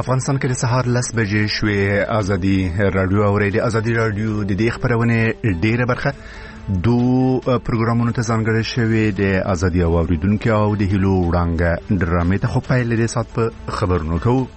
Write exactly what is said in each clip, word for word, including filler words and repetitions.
افغانستان کې د سهار لس بجې شوې. ازادي رادیو اورېدي. ازادي رادیو د دې خبرونه ډیره برخه دو پروګرامونو ته ځانګړې شوې د ازادي اوریدونکو او د هلو وړاندې ډرامې ته خو پیل لري. سات په خبرونو کوو.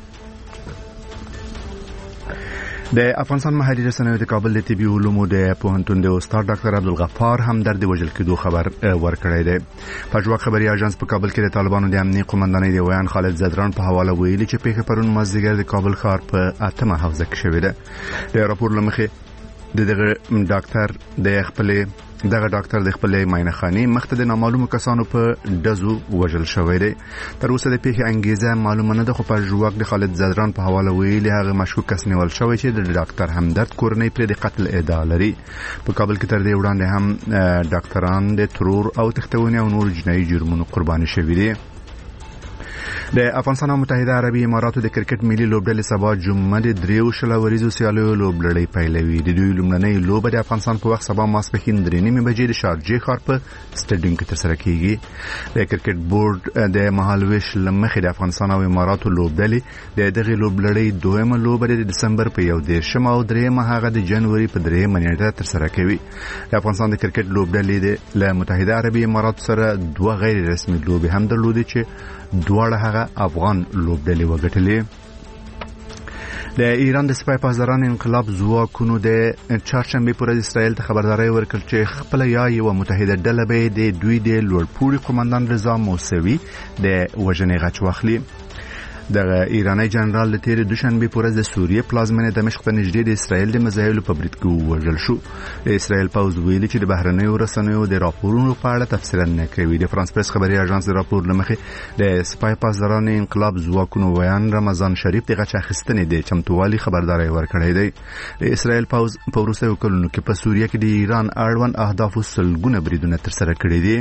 د افغانستان محلي رسنیو د کابل د طبي علومو د پوهنتون د استاد ډاکټر عبدالغفار همدرد وژل کېدو خبر ورکړی دی. پژواک خبري اژانس په کابل کې د طالبانو د امنیتي قومندانۍ د ویان خالد زدران په حواله ویلي چې پیښه پرون مازدیګر د کابل ښار په اتمه حوزه کې شوې ده. د راپور لمخې د دغه ډاکټر د خپل دغه ډاکټر د خپل ماینخاني مخته د نامعلومو کسانو په دزو وژل شوی دی. تر اوسه د پیښې انګیزه معلومه نه ده، خو پژواک د خالد زدران په حواله ویلي هغه مشکوک کس نیول شوی چې د ډاکټر همدرد کورنۍ پر د قتل ادعا لري. په کابل کې تر دې وړاندې هم ډاکټران د ترور او تښتونې او نور جنایي جرمونو قرباني شوي دي. د افغانستان او متحده عربي اماراتو د کرکټ ملي لوبډلې سبا جمعه د دریو شلوریزو سیالیو لوبلړۍ پیلوي. د دوی لومړنۍ لوبه د افغانستان په وخت سبا ماسپښین درې نیمې بجې د شارجې ښار په سټیډیوم کې ترسره کیږي. د کرکټ بورډ د مهالویش لمخې د افغانستان او اماراتو لوبډلې د دغه لوبلړۍ دویمه لوبه د دسمبر په یو دیرشم او دریمه هغه د جنوري په دریمه نیټه ترسره کوي. د افغانستان د کرکټ لوبډلې له متحده عربي اماراتو سره دوه غیر رسمي لوبې هم درلودې چې دواړه هغه افغان لوبډلې وګټلې. د ایران د سپای پاسداران انقلاب ځواکونو د چهارشنبه پر ورځ اسرائیل ته خبرداري ورکړه چې خپل یا یو متحده ډله به د دوی د لوړپوړي قومندان رضا موسوي د وژنې غچ واخلي. د ایرانی جنرال د تیر دوشنبه پر ورځ د سوریه پلازمینه دمشق ته نږدې د اسرائیل د مزایلو په برید کې وژل شو. د اسرائیل پوځ ویلي چې د بهرنیو رسنیو د راپورونو په اړه تفسیر نه کوي. د فرانس پریس خبري اژانس د راپور لمخې د سپای پاسداران انقلاب ځواکونو ویان رمضان شریف د غچ اخیستنې د چمتووالي خبرداري ورکړې ده. د اسرائیل پوځ په وروستیو کلونو کې په سوریه کې د ایران اړوند اهداف سلګونه بریدونه ترسره کړي دي.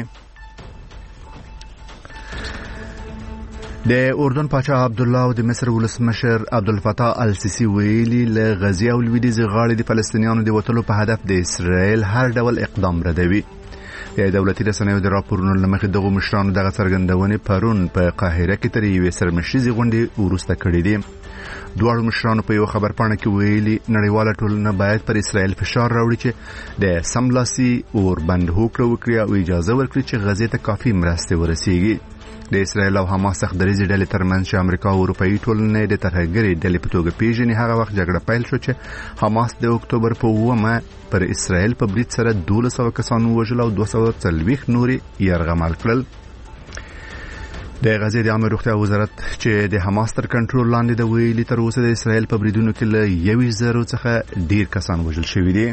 د اردن پاچا عبد الله او د مصر ولسمشر عبدالفتاح السیسی ویلي له غزې او لویدیځ غاړې د فلسطینیانو د وټلو په هدف د اسرائیل هر ډول اقدام ردوي. د دولتي رسنیو د راپورونو لمخې دغه مشرانو دغه څرګندونې پرون په قاهره کې تر یوې سرمشریزې غونډې وروسته کړې دي. دواړو مشرانو په یو خبرپاڼه کې ویلي نړیواله ټولنه باید پر اسرائیل فشار راوړي چې د سملاسي اوربند هوکړه وکړي او اجازه ورکړي چې غزې ته کافي مرستې ورسیږي. د اسرائیل او حماس څخه دریزې ډلې ترمنځ چې امریکا او اروپאי ټولنې د ترهګرۍ ډلې په توګه پیژني هغه وخت جګړه پیل شو چې حماس د اکتوبر په اوومه پر اسرائیل په برید سره دولس سوه کسان ووژل او دوه سوه څلوېښت نورې یرغمل کړل. د غزې د عامه روغتیا وزارت چې د حماس تر کنټرول لاندې د ویلي تر اوسه د اسرائیل په بریدونو کې له یوې زرو څخه ډیر کسان وژل شوي دي.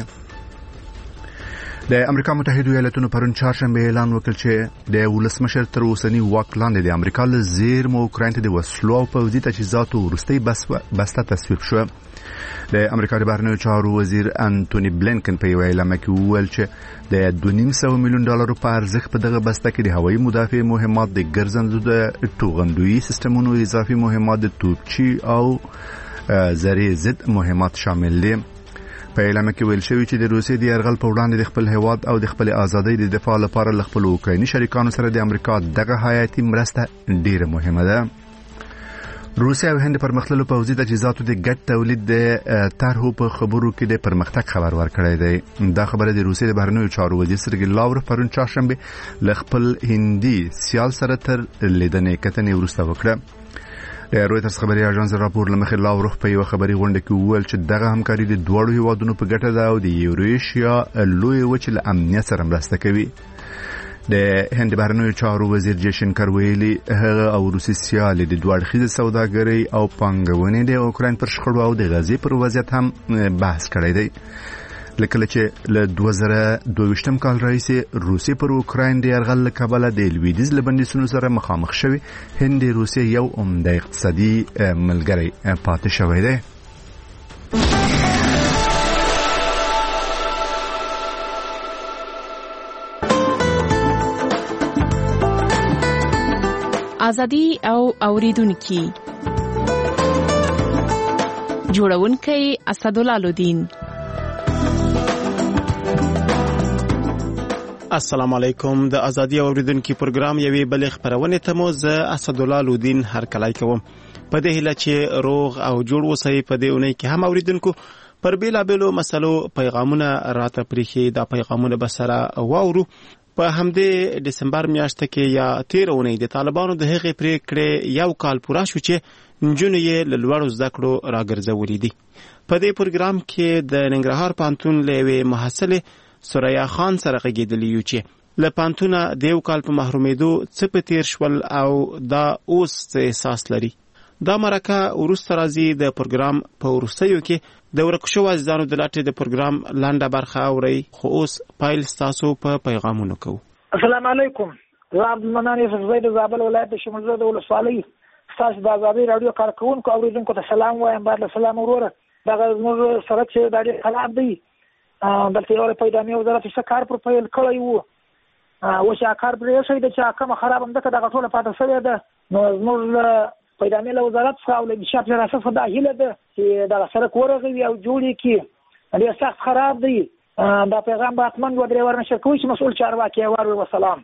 د امریکا متحده ایالاتونو پرون چهارشنبه اعلان وکړ چې د ولسمشر تر اوسنی واک لاندې د امریکا له زیرمو اوکراین ته د وسلو او پوځي تجهیزاتو وروستۍ بسته تصویب شو. د امریکا د بهرنیو چارو وزیر انټونی بلینکن په یو اعلامیه کې وویل چې د دوه نیم سوه میلیون ډالرو په ارزښت په دغه بسته کې د هوایي مدافع مهمات، د ګرځندو د توغندویي سیستمونو، اضافي مهمات، د توپچي او زری ضد مهمات شامل دي. په اعلامیه کې ویل شوی چې د روسیې د یرغل په وړاندې د خپل هیواد او د خپل ازادۍ د دفاع لپاره له خپل اوکرایني شریکانو سره د امریکا دغه حیاتي مرسته ډیره مهمه ده. روسیا او هند پرمختللو پوځي تجهیزاتو د ګډ تولید د طرحو په خبرو کې د پرمختګ خبر ورکړی دی. دا خبره د روسیې د بهرنیو چارو وزیر سرګی لاوروف پرون چهارشنبه له خپل هندي سیال سره تر لیدنې کتنې وروسته وکړه. د رویټرز خبري اژانس راپور لمخې لاوروف په یو خبري غونډه کې وویل چې دغه همکاري د دوړو هیوادونو په ګټه ده او د یوریشیا لوی وچ له امنیت سره مرسته کوي. د هند بهرنیو چارو وزیر جیشنکر ویلي هغه او روسي سیال د دوه اړخیزه سوداګرۍ او پانګونې د اوکراین پر شخړو او د غزې پر وضعیت هم بحث کړی دی. لکه چې له دوه زره دوه ویشتم کال راهیسې روسیې پر اوکراین د یرغل له کبله د لویدیځ له بندیزونو سره مخامخ شوی. هند د روسیې یو عمده اقتصادي ملګری پاتې شوی دی. ازادي او اوریدونکي جوړونکي اسدالله لودین. السلام علیکم. د ازادي اوریدونکو پروګرام یوې بلې خبرونه ته مو زه اسدالله لودین هر کله کوم. په دې هیله چې روغ او جوړ اوسئ. په دې اونۍ کې هم اوریدونکو پر بیلابیلو مسلو پیغامونه راته پریښي. دا پیغامونه به سره واورو. په همدې دسمبر میاشت کې یا تیر اونۍ د طالبانو د هغې پریکړې یو کال پوره شو چې نجونې یې له لوړو زده کړو راګرځولې دي. په دې پروګرام کې د ننګرهار پوهنتون له یوې محصلې سریا خان سره غږېدلي یو چې له پوهنتونه د یو کال په محرومېدو څه په تیر شول او دا اوس څه احساس لري. دا مرکه وروسته راځي. د پروګرام په وروستیو کې د ورک شوو عزیزانو د لاټې د پروګرام لنډه برخه اورئ. خو اوس پیل ستاسو په پیغامونو کوو. السلام علیکم. زه عبدالمنان یوسف زی د زابل ولایت د شمولزه د ولسوالۍ ستاسو د ازادۍ راډیو کارکوونکو اورېدونکو ته سلام وایم. باید له سلام وروره. دغه زموږ سړک چې دا ډېر خراب دی. دلته یو پیدامي وزارت څه کار پر پیل کړی وو. اوس هغه کار پرې شوی دی چې کومه خراب همدلته دغه ټوله پاته شوې ده. نو زموږ پیدامي له وزارت څخه او له انکشاف ریاست دا هیله ده چې دغه سړک ورغوي او جوړ کړي. ډېر سخت خراب دی. دا پیغام به حتما دوه درې ور نشر کوي چې مسؤل چارواکي یې واوري. وسلام.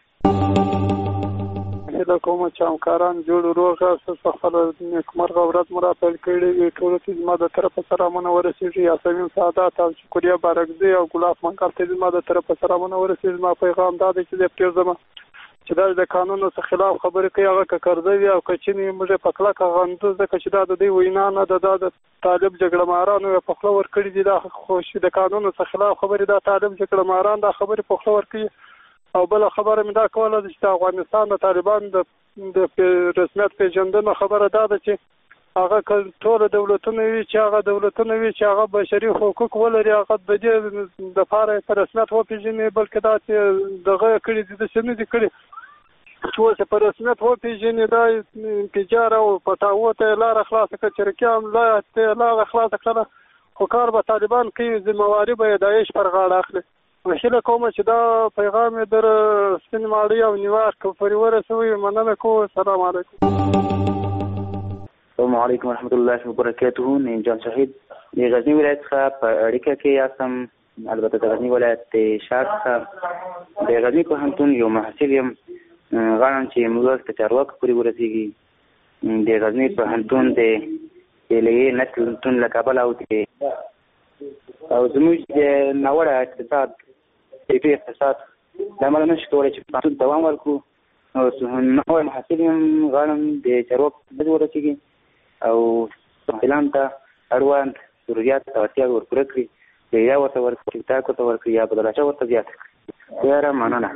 هیله کوم چې همکاران جوړ روغ اوسه. خپله نیکمرغه ورځ مو را پیل کړې وي. ټولو ته زما د طرفه سلامونه ورسېږي. یاسمین سعادت او شکریه بارکزی او ګلاب منکر ته زما د طرفه سلامونه ورسېږي. زما پیغام دا دی چې زه پرېږدم چې دا د قانونو څخه خلاف خبرې کوي. هغه که کرځوي او که چینی موږ په کلکه غندو ځکه چې دا د دوی وینا نه ده. دا د طالب جګړه مارانو په خوله ورکړي دي. دا خو د قانونو څخه خلاف خبرې. دا طالب جګړه ماران دا خبرې په خوله ورکوي. او بله خبره مې دا کوله چې د افغانستان د طالبان د رسمیت پیژندنه خبره دا ده چې هغه ټول دولتونه وي چې هغه دولتونه وي چې هغه بشري حقوق ولري. هغه د دې دپاره په رسمیت وپېژني. بلکې دا چې دغه کړي دي داسې نه دي کړي چې اوس په رسمیت وپېژني. دا انفجار او پټاوو ته یې لاره خلاصه کړه. چرکي هم ته یې لاره خلاصه کړله. خو کار به طالبان کوي. ذمهواري به یې داعش پر غاړه اخلي. هیله کوم چې دا پیغام یې در سپین ماړی او نیواک پورې ورسوي. مننه کوم. السلام علیکم. السلام علیکم ورحمۃ اللہ وبرکاتہ. نیم جان شهید د غزنی ولایت څخه په اړیکه کې یاستم. البته د غزنی ولایت د شار څخه د غزنی پوهنتون یو محصل یم. غواړم چې موږ ته چارواکو پورې ورسېږي. د غزنی پوهنتون د لیې نتلتون له کابل او او زموږ د ناوړه اقتصاد د اقتصاد له امله نشو کولی چې پوهنتون دوام ورکړو. نو نوی محصل یم. غواړم د چارواکو پورې ورسېږي او محصلانو ته اړوند ضروريات او اړتیاوې ورپوره کړي. یا ورته ورکړي، ټاک ورته ورکړي، یا بدلاچه ورته زیاته کړي. یاره مننه.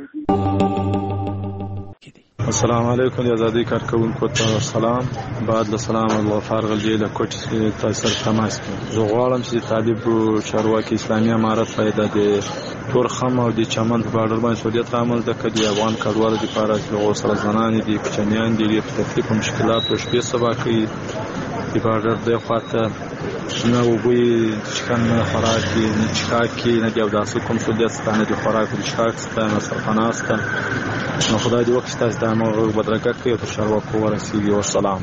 السلام علیکم. د ازادۍ کارکوونکو ته سلام. بعد له سلام الله فارغ الجیل کوټ تاسو سره تماس کوم. زه غواړم چې طالب چارواکي اسلامي امارت پیدا دي تور خم او د چمن په بارډر باندې سعودیت عمل د کدي افغان کډوالو لپاره چې غوړ سره زنان دي کوچنیان دي په تکلیف او مشکلات او شپې سبا کوي. د بارډر د خواته نه وبوي چکن خوراکي نه چکاکي نه دی او داسې کوم سعودیت ستانه د خوراک د چکاک ستانه سرپناسته. نو خدای دې وکړي تاسو د موږ بدرګه کوي او چارواکو ورسېږي. والسلام.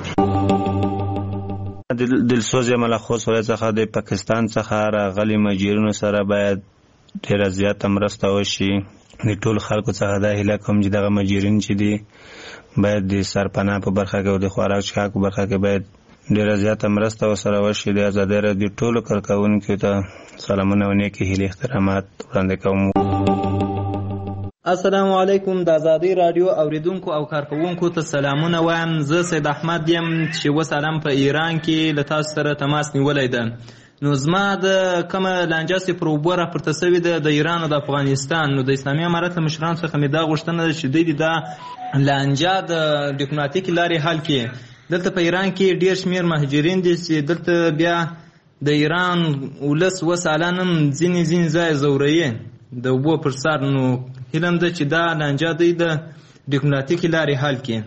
دلسوز ملخوص ولایت څخه د پاکستان څخه راغلي مهاجرینو سره باید ډېره زیاته مرسته وشي. د ټول خلکو څخه دا هیله کوم چې دغه مهاجرین چې دي باید د سرپناه په برخه کې او د خوراک چکاک په برخه کې باید ډېره زیاته مرسته ورسره وشي. د ازادۍ راډیو ټولو کارکوونکو ته سلامونه او نیکې هیلې احترامات وړاندې کوم. السلام علیکم. د ازادۍ راډیو اوریدونکو او کارکوونکو ته سلامونه وایم. زه سید احمد یم چې اوس الان په ایران کې له تاسو سره تماس نیولی ده. نو زما د کومه لانجه چې پر اوبو راپورته سوې ده د ایران او د افغانستان، نو د اسلامي امارت له مشرانو څخه مې دا غوښتنه ده چې دوی دا لانجه د ډیپلوماتیکې لارې حل کړي. دلته په ایران کې ډېر شمېر مهاجرین دي چې دلته بیا د ایران ولس اوس الان هم ځینې ځینې ځای ځوروي د اوبو پر سر. نو هیله ده چې دا لانجه دوی د ډیپلوماتیکې لارې حل کړي.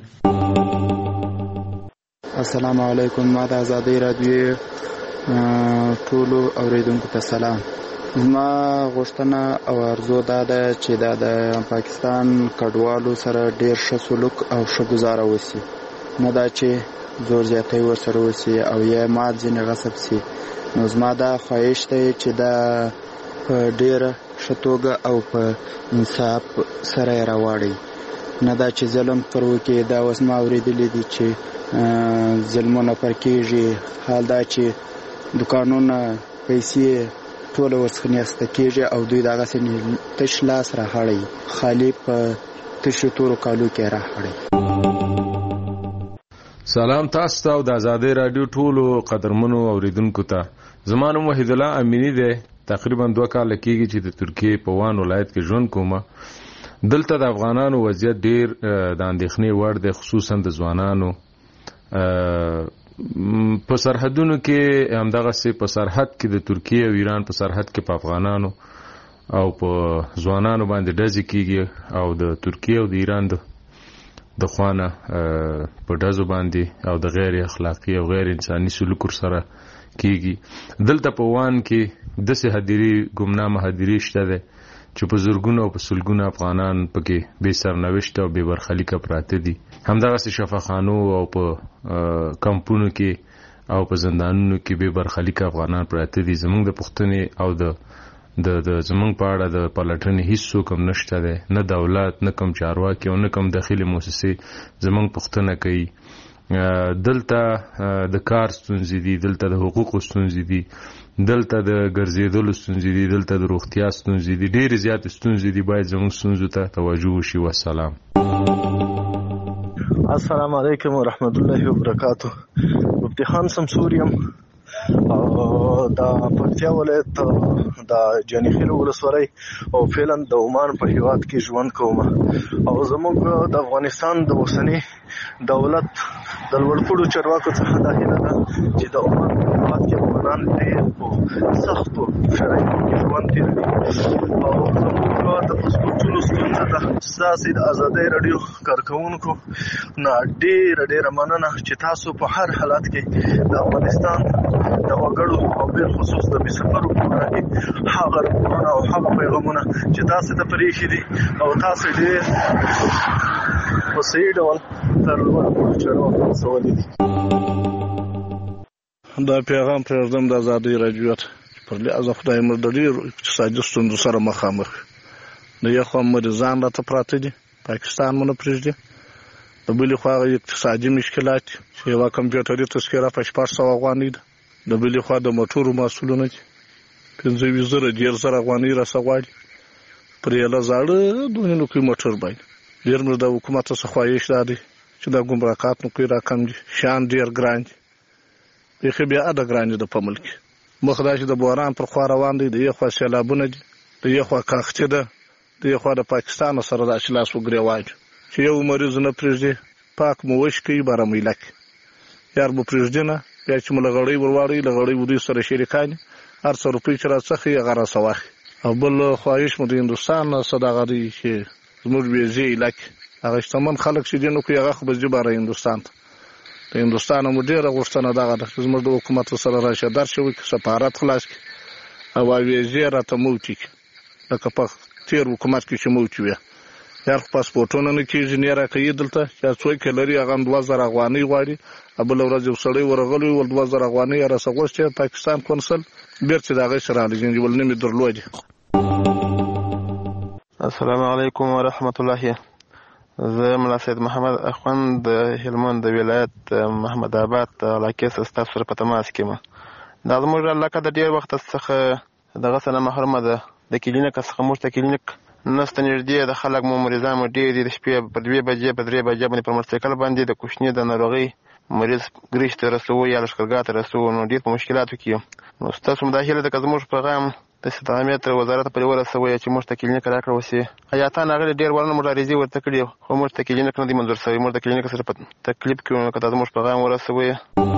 السلام علیکم. ما د ازادۍ راډیو ټولو اوریدونکو ته سلام. زما غوښتنه او ارزو دا ده چې دا د پاکستان کډوالو سره ډېر ښه سلوک او ښه ګزاره وشي، نه دا چې زور زیاتی ورسره وشي او یا مال ځینې غصب شي. نو زما دا خواهش دی چې دا په ډېره ښه توګه او په انصاف سره یې راواړئ. نه دا چې ظلم پر وکړي. دا اوس ما اورېدلی دي چې ظلمونه پر کېږي. حال دا چې دوکانونه پیسې ټوله ورڅخه نیسته کېږي او دوی دغسې تش لاس راهړوي، خالي په تشو تورو کالو کې راهړوي. سلام تاسو ته او د آزادۍ راډیو ټولو قدرمنو اوریدونکو ته. زما نوم وحید الله امینی دی. تقریبا دوه کاله کېږي چې د ترکیې په وان ولایت کې ژوند کومه. دلته د افغانانو وضعیت ډیر د اندېښنې وړ دی، خصوصا د ځوانانو په سرحدونو کې. همدغسې په سرحد کې د ترکیې او ایران په سرحد کې په افغانانو او په ځوانانو باندې ډزې کېږي او د ترکیې او د ایران د د خوانه په ډزو باندې او د غیر اخلاقی او غیر انساني سلوک سره کېږي. دلته په وان کې داسې هدیرې ګمنامه هدیرې شته دی چې په زرګونو او په سلګونو افغانان پکې بې سرنوشته او بې برخلیکه پراته دي. همدغسې شفاخانو او په کمپونو کې او په زندانونو کې بې برخلیکه افغانان پراته دي. زموږ د پوښتنې او د د د زمونږ په اړه د پلټنې هیڅ څوک هم نشته دی، نه دولت، نه کوم چارواکي او نه کوم داخلي موسسې زمونږ پوښتنه کوي. دلته د کار ستونزې دي، دلته د حقوقو ستونزې دي، دلته د ګرځېدلو ستونزې دي، دلته د روغتیا ستونزې دي، ډېرې زیاتې ستونزې دي. باید زموږ ستونزو ته توجه وشي. والسلام. السلام علیکم ورحمت الله وبرکاتو. مفتی خان سمسور یم او د پکتیا ولایت د جانیخیل ولسوالۍ او فعلا د عمان په هیواد کې ژوند کوم. او زموږ د افغانستان د اوسني دولت د لوړپوړو چارواکو څخه دا هیله ده چې د عمان په هیواد کې افغانان ډېر په سختو شرایطو کې ژوند تېروي. او زموږ د پاسپورټونو ستونزه ده. ستاسې د آزادۍ راډیو کارکوونکو نه ډېره ډېره مننه چې تاسو په هر حالت کې د افغانستان د وګړو او بالخصوص د بېسفرو په اړه کې هغه راپورونه او هغه پیغامونه چې تاسو ته پرېښي دي او تاسو ډېر په صحیح ډول تر لوړو چارواکو رسولي دي. دا پیغام پرېږدم د آزادۍ راډیو ته چې پر لحاظ خدای مو د ډېرو اقتصادي ستونزو سره مخامخ. د یو خوا مریضان راته پراته دي، پاکستان مو نه پرېږدي. د بلې خوا هغه اقتصادي مشکلات چې یوه کمپیوټري تذکره په شپږ سوه افغانۍ ده. د بلې خوا د موټرو محصولونه دي پنځه ویشت زره ډېر زره افغانۍ راڅه غواړي پر یوه زاړه دوه نوکي موټر باندې. ډېر موږ د حکومت څخه خواهش دا دی چې دا ګمرکات نوکي راکم دي، شیان ډېر ګران دي، بیخي بې حده ګران دي. د په ملک مخ دا چې د بحران پر خوا روان دی، د یو خوا سیلابونه دي، د یو خوا کاختي ده، د یو خوا د پاکستان سره داسې لاس وګرېوان چې یو مریض نه پرېږدي، پاک مو وش کوي، بارامویله کوي. یار مو پرېږدي نه، بیا چې مو له غړۍ ورواړوي، له غړۍ ودوی سره شریکان هر څه روپۍ چې راڅخي هغه راڅه واخلي. او بل خواهش مو د هندوستان څه دغه دی چې زموږ ویزې علاقې هغه شتمن خلک چې دي نو کوي هغه خو به ځي باره هندوستان ته. د هندوستان مو ډېره غوښتنه دغه ده چې زموږ د حکومت سره راشه درشه وکړي، سفارت خلاص کړي او ویزې راته موچي کړي لکه په تېر حکومت کې چې موچي وي. یار خو پاسپورټونه نه کېږي، نه یې راکوي. دلته چې څوک یې لري هغه هم دوه زره افغانۍ غواړي. بله ورځ یو سړی ورغلی ول دوه زره افغانۍ یې راڅه غوښتې، پاکستان کونسل بېرته د هغې سره رالیږي ول نه مې درلودې. السلام علیکم ورحمت الله. زه ملا سید محمد اخوند د هلمند د ولایت محمد آباد علاقې څخه ستاسو سره په تماس کې یم. دا زموږ علاقه د ډېر وخت څخه دغه څه نه محرومه ده. د کلینیک څخه موږ ته کلینیک نسته نږدې د خلک مو مریضان مو ډېر دي. د شپې په دوې بجې په درې بجې باندې پر موټرسایکل باندې د کوچني د ناروغۍ مریض ګریش ته رسوو یا لښکرګاه ته رسوو، نو ډېر په مشکلاتو کې یم. نو ستاسو هم دا هیله ده که زموږ پیغام د استعامت وزارت پورې ورسوئ چې موږ ته کلینیک راکړه وسي. حیاتان هغه ډېر ورنه موږ عریضې ورته کړي خو موږ ته کلینیک نه دی منظور شوی. موږ د کلینیک سره په تکلیف کې یو، که زموږ پیغام ورسوئ.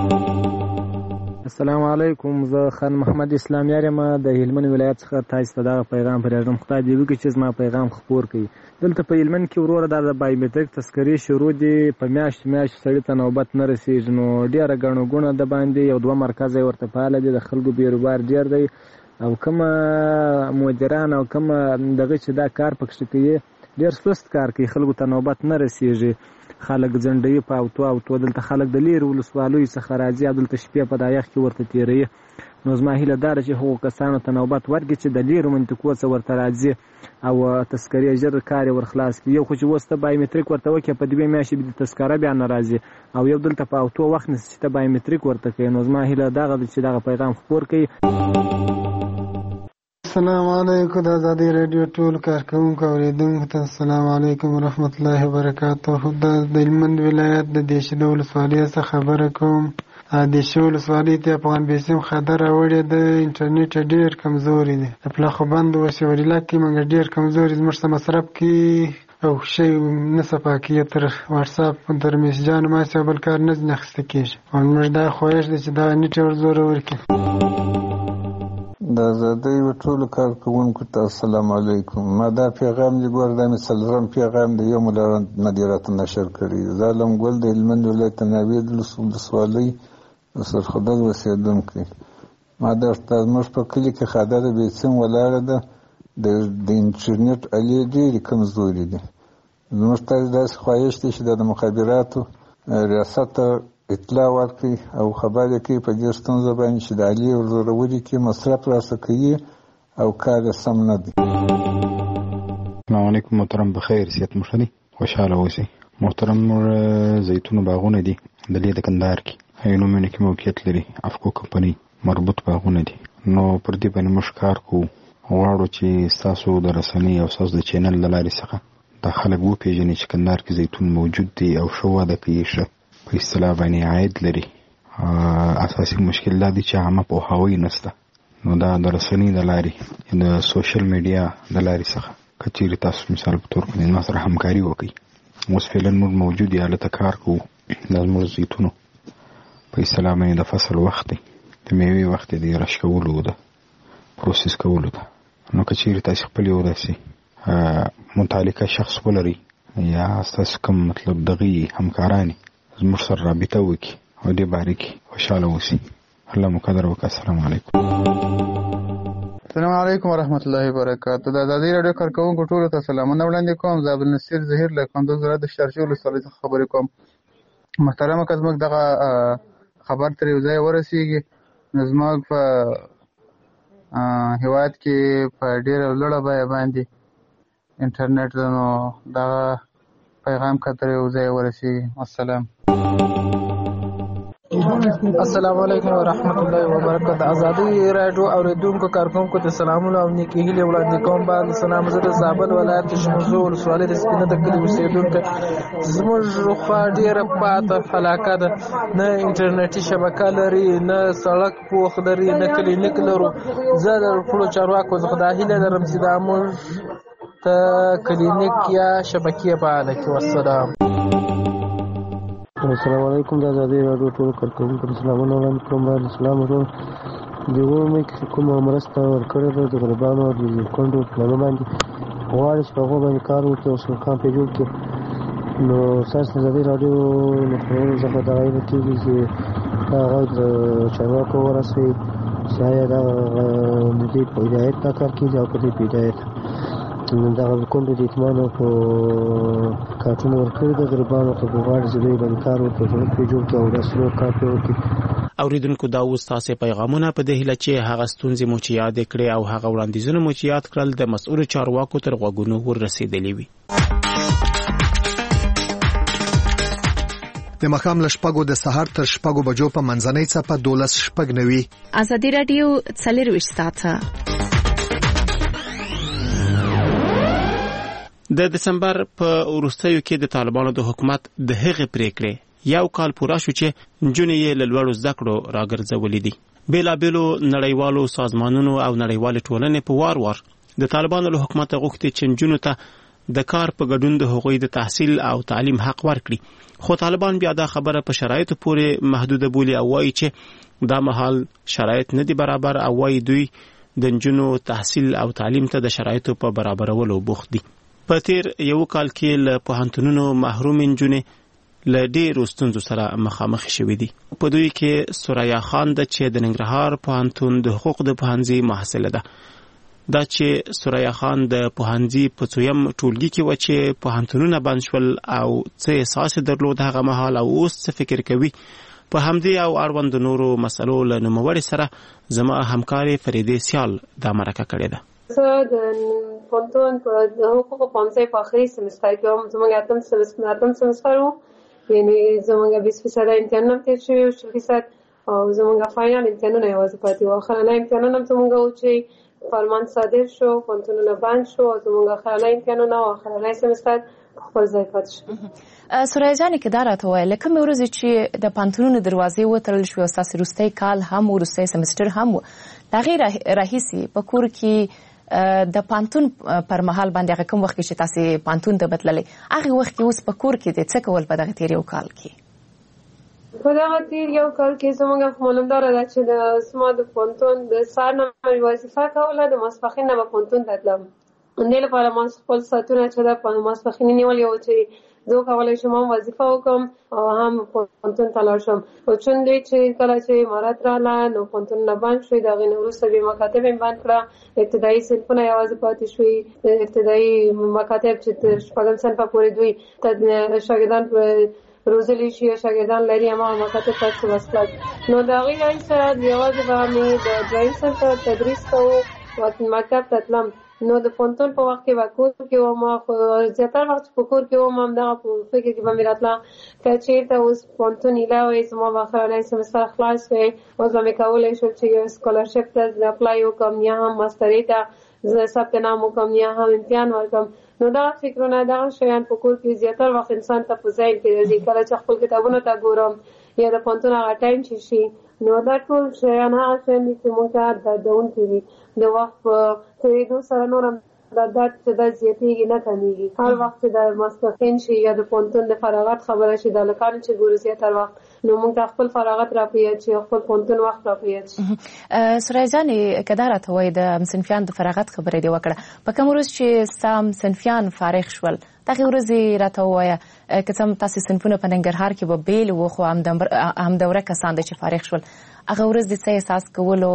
السلام علیکم. زه خان محمد اسلامیار یم د هلمند ولایت څخه. تاسو ته دغه پیغام پرېږدم، خدای دې وکړي چې زما پیغام خپور کړي. دلته په هلمند کې وروره دا د بایومټریک تذکرې شروع دي، په میاشت میاشت سړي ته نوبت نه رسېږي. نو ډېره ګڼه ګوڼه د باندې یو دوه مرکزه یې ورته فعاله دي، د خلکو بیروبار ډېر دی او کومه مدیران او کومه دغه چې دا کار پکښې کوي ډېر سست کار کوي، خلکو ته نوبت نه رسېږي. خلک ځنډوي په اوتو اوتو. دلته خلک د لرې ولسوالیو څخه راځي او دلته شپې په دا یخ کې ورته تېروي. نو زما هیله دا ده چې هغو کسانو ته نوبت ورکړي چې د ډېرو منطقو څه ورته راځي او تذکرې ژر کار یې ورخلاص کړي. یو خو چې اوس ته بایومټریک ورته وکړې په دوې میاشتې به د تذکره بیا نه راځي او یو دلته په اوتو وخت نیسي چې ته بایومټریک ورته کوې. نو زما هیله دغه ده چې دغه پیغام خپور کړي. السلام علیکم د ازادي راډیو ټول کارکوونکو اورېدونکو ته السلام علیکم ورحمت الله وبرکاته. د هلمند ولایت د دیشلو ولسوالۍ څخه خبره کوم. دیشلو ولسوالۍ ته افغان بیسیم خطر راوړی د انټرنیټ ډېر کمزوري دی. د پلاخو بند وسې وریلا کې موږ ډېر کمزوري زموږ څه مصرف کې او شی نه صفا کېږي تر واتساپ تر میسجانو ماسې او بل کار نه ځینې اخیسته کېږي. او موږ دا خواهش دی چې دا نیټ ور زورور کړي. د ازادۍ ټولو کارکوونکو ته السلام علیکم. ما دا پیغام دی ګور دا مې څلورم پیغام دی یو مو نه دی راته نشر کړی. زه علم ګل د هلمند ولایت ناوید ولسوالۍ د سرخدل اوسېدونکی. ما درته زموږ په کلي کې خاده د بیسیم ولاړه ده. د انټرنیټ الې ډېرې کمزوري دي. زموږ ته داسې خواهش دی چې د مخابراتو ریاست ته اطلاع ورکړي او خبر یې کوي په دې ستونزه باندې چې د الې ورزورولي کې مصرف راسه کوي او کار یې سم نه دی. السلام علیکم محترم، بخیر صحت مو ښه دی، خوشحاله اوسئ. محترم موږ زیتونو باغونه دي د لې د کندهار کې عینومېنه کې موقعیت لري. افکو کمپنۍ مربوط باغونه دي. نو پر دې باندې موږ کار کوو. غواړو چې ستاسو د رسنۍ او ستاسو د چینل له لارې څخه دا خلک وپېژني چې کندهار کې زیتون موجود دی او ښه وده کوي، ښه په اصطلاح باندې عاید لري. اساسي مشکل دا دی چې عامه پوهاوی نشته. نو دا د رسنۍ د لارې د سوشل میډیا د لارې څخه که چیرې تاسو مثال په طور باندې ما سره همکاري وکړئ. اوس فعلا موږ موجود یو هلته کار کوو. دا زموږ زیتونو په اصطلاح باندې د فصل وخت دی، د میوې وخت دی، د رش کولو ده، پروسس کولو ده. نو که چیرې تاسو خپل یو داسې متعلقه شخص ولرئ یا ستاسو کوم مطلب دغه همکارانی زموږ سره رابطه وکړي او دې باره کې خوشحاله اوسئ. الله مو قدر وکړه. السلام علیکم. السلام علیکم ورحمت الله وبرکاته. د ازادي راډیو کارکوونکو ټولو ته سلامونه وړاندې کوم. زه عبدالنصیر ظهیر له کندوز ولایت د شارجې ولسوالۍ څخه خبرې کوم. محترمه که زموږ دغه خبر تر یو ځای ورسېږي نو زموږ په هېواد کې په ډېره لوړه بیه باندې انټرنیټ ده، نو دغه پیغام که تر یو ځای ورسېږي. السلام السلام علیکم ورحمت الله وبرکاته. ازادي راډیو اوریدونکو کارکوونکو ته سلامونه او نیکې هیلې وړاندې کوم. باندې سلام. زه د زابل ولایت شمزو ولسوالۍ د سپینه د کلي اوسېدونکی. زموږ خوا ډېره پاته علاقه ده، نه انټرنیټي شبکه لري، نه سړک پوخ لري، نه کلینیک لرو. زه د ټولو چارواکو څخه دا هیله لرم چې دا موږ ته کلینیک یا شبکې فعاله کړي. والسلام. السلام علیکم. د ازادي راډیو ټولو کارکوونکو ته سلامونه وړاندې کوم. باید اسلام وروڼو د اومې کې کومه مرسته ورکړې ده د غریبانو او د کونډو پلانو باندې غواړي چې په هغو باندې کار وکړي او سرکان پرې جوړ کړي. نو ستاسو د ازادي راډیو له خبرونو څخه دغه هیله کېږي چې دا غږ د چارواکو ورسوي چې آیا دغه د دوی په هدایت دا کار کېږي او که دوی په هدایت دغه کونډو د یتیمانو په کارټونه ورکړي د غریبانو ته غواړي چې دوی باندې کار وکړي، سړک پرې جوړ کړي او داسې نور کار پرې وکړي. اوریدونکو دا اوس تاسې پیغامونه په دې هیله چې هغه ستونزې مو چې یادې کړې او هغه وړاندیزونه مو چې یاد کړل د مسؤلو چارواکو تر غوږونو وررسېدلي وي. د ماښام له شپږو د سهار تر شپږو بجو په منځنۍ څپه دولس شپږ نوي. ازادي راډیو څلرویشت ساعته. د دسمبر په وروستیو کې د طالبانو د حکومت د هغې پریکړې یو کال پوره شو چې نجونې یې له لوړو زده کړو راګرځولې دي. بېلابېلو نړیوالو سازمانونو او نړیوالې ټولنې په وار وار د طالبانو له حکومته غوښتي چې نجونو ته د کار په ګډون د هغوی د تحصیل او تعلیم حق ورکړي. خو طالبان بیا دا خبره په شرایطو پورې محدوده بولي او وایي چې دا مهال شرایط نه دي برابر او وایي دوی د نجونو تحصیل او تعلیم ته د شرایطو په برابرولو بوخت دي. په تیر یو کال کې له پوهنتونونو محروم نجونې له ډېرو ستونزو سره مخامخ شوي دي. په دوی کې سوریا خان ده چې د ننګرهار پوهنتون د حقوق د پوهنځي محصله ده. دا چې سوریا خان د پوهنځي په څویم ټولګي کې و چې پوهنتونونه بند شول او څه احساس درلود هغه مهال او اوس څه فکر کوي په همدې او اړوند نورو مسلو له نوموړې سره زما همکارې فریدې سیال دا مرکه کړې ده. زه د پوهنتون په د حقوقو پوهنځي په آخري سمستر کې وم. زموږ اتم سمستر اتم سمستر و، یعنې زموږ بیست فیصده امتحانونه هم تېر شوي وو، شل فیصد، او زموږ فاینل امتحانونه یوازې پاتې وو. آخرنی امتحانونه هم زموږ وو چې فرمان صادر شو، پوهنتونونه بند شو، او زموږ آخرنی امتحانونه او آخرنی سمستر په خپل ځای پاتې شو. سوریا جانې که دا راته ووایه، له کومې ورځې چې د پوهنتونونو دروازې وتړل شوې او ستاسې وروستی کال هم وروستی سمستر هم و، د هغې راهیسې په کور کې د پوهنتون پر مهال باندې هغه کوم وخت کې چې تاسې پوهنتون ته بتللی، هغې وخت کې اوس په کور کې دی څه کول په دغه تېر یو کال کې؟ په دغه تېر یو کال کې زموږ معلومداره ده چې د زما د پوهنتون د سهار نه مې وظیفه کوله، د ماسپښین نه به پوهنتون ته تلم. دې لپاره ما خپل ساعتونه چې ده په ماسپښین نیولي وو چې زه وکولی شم هم وظیفه وکړم او هم پوهنتون ته لاړ شم. خو چون دی چې کله چې امارت راغله نو پوهنتونونه بند شوي، د هغې نه وروسته بیا مکاتب یې بند کړه، ابتدایي صنفونه یوازې پاتې شوي، ابتدایي مکاتب چې تر شپږم صنفه پورې دوی شاګردان روزلی شي او شاګردان لري، هماغه مکاتب ته څه وسلات. نو د هغې راهیسه یوازې به مې د دویم صنف تدریس کوو، مکتب ته تلم. نو د پوهنتون په وخت کې به کور کې وم، خو زیاتره وخت چې په کور کې وم همدغه په فکر کې به مې راتله که چېرته اوس پوهنتون ایله وی، زما به آخرنی سمستر خلاص وی، اوس به مې کولی شول چې یو سکالرشپ ته اپلای وکړم یا هم ماسترۍ ته زه ثبت نام وکړم یا هم امتحان ورکړم. نو دغه فکرونه دغه شیان په کور کې زیاتره وخت انسان ته په ذهن کې راځي. کله چې خپل کتابونو ته ګورم یا د پوهنتون هغه ټایم چې شي، نو دا ټول شیان هغه شیان دي چې موږ ته دردونکي دي. د وخت په تېرېدو سره نور هم دا درد چې دا زیاتېږي نه کمیږي. هر وخت چې د ماسپښین شي یا د پوهنتون د فراغت خبره شي، د هلکانو چې ګورو زیاتره وخت، نو موږ ته خپل فراغت را په یاد شي او خپل پوهنتون وخت را په یاد شي. سوریا جانې که دا راته وایي د همصنفیانو د فراغت خبره دې وکړه، په کوم ورځ چې ستا همصنفیان فارغ شول دغې ورځې راته ووایه که څه هم تاسې صنفونه په ننګرهار کې به بېل وو، خو همدوره کسان دی چې فارغ شول، هغه ورځ دې څه احساس کولو،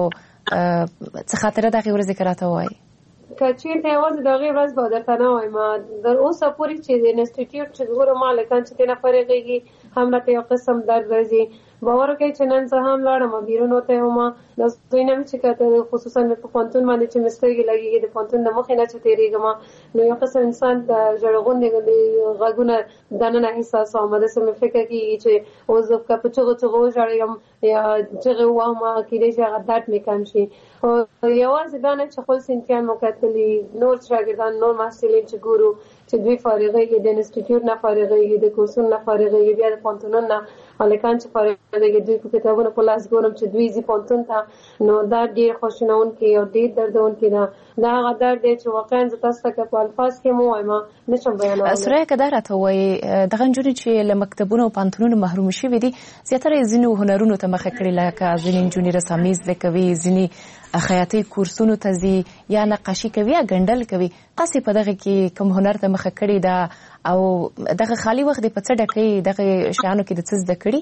څه خاطره د هغې ورځې که راته ووایي؟ که چېرته یوازې د هغې ورځ به درته نه وایم، تر اوسه پورې چې د انسټیټیوټ چې ګورم هلکان چې ترېنه فارغېږي هم راته یو قسم درد راځي. باور وکړئ چې نن زه هم لاړم بیرون وتی وم، د دوی نه مې چې کته خصوصا مې په پوهنتون باندې چې مې سترګې لګېږي، د پوهنتون د مخې نه چې تېرېږم، نو یو قسم انسان ته ژړه غوندې غږونه دننه احساسوم. داسې مې فکر کېږي چې اوس که په چغو چغو وژاړم یا چغې ووهم، کېدای شي هغه درد مې کم شي. خو یوازې دا نه چې خپل صنفیان مو کتلي، نور شاګردان، نور محصلین چې ګورو چې دوی فارغېږي، د انسټیټیوټ نه فارغېږي، د کورسونو نه فارغېږي، بیا د پوهنتونونو نه هلکان چې فارغېږي، دوی په کتابونو په لاس ګورم چې دوی ځي پوهنتون ته، نو دا ډېر خواشینونکی او ډېر دردونکی ده. دا هغه درد دی چې واقعا زه تاسو ته که په الفاظ کې مو ووایم نه شم بیانولی. سوریا که دا راته ووایي دغه نجونې چې له مکتبونو او پوهنتونونو محروم شوي دي، زیاتره یې ځینو هنرونو ته مخه کړې، لکه ځینې نجونې رسامي زده کوي، ځینې خیاطۍ کورسونو ته ځي یا نقاشي کوي یا ګنډل کوي. تاسې په دغه کې کوم هنر ته مخه کړې ده او دغه خالي وخت دې په څه ډکوي؟ دغه شیانو کې د څه زده کړي؟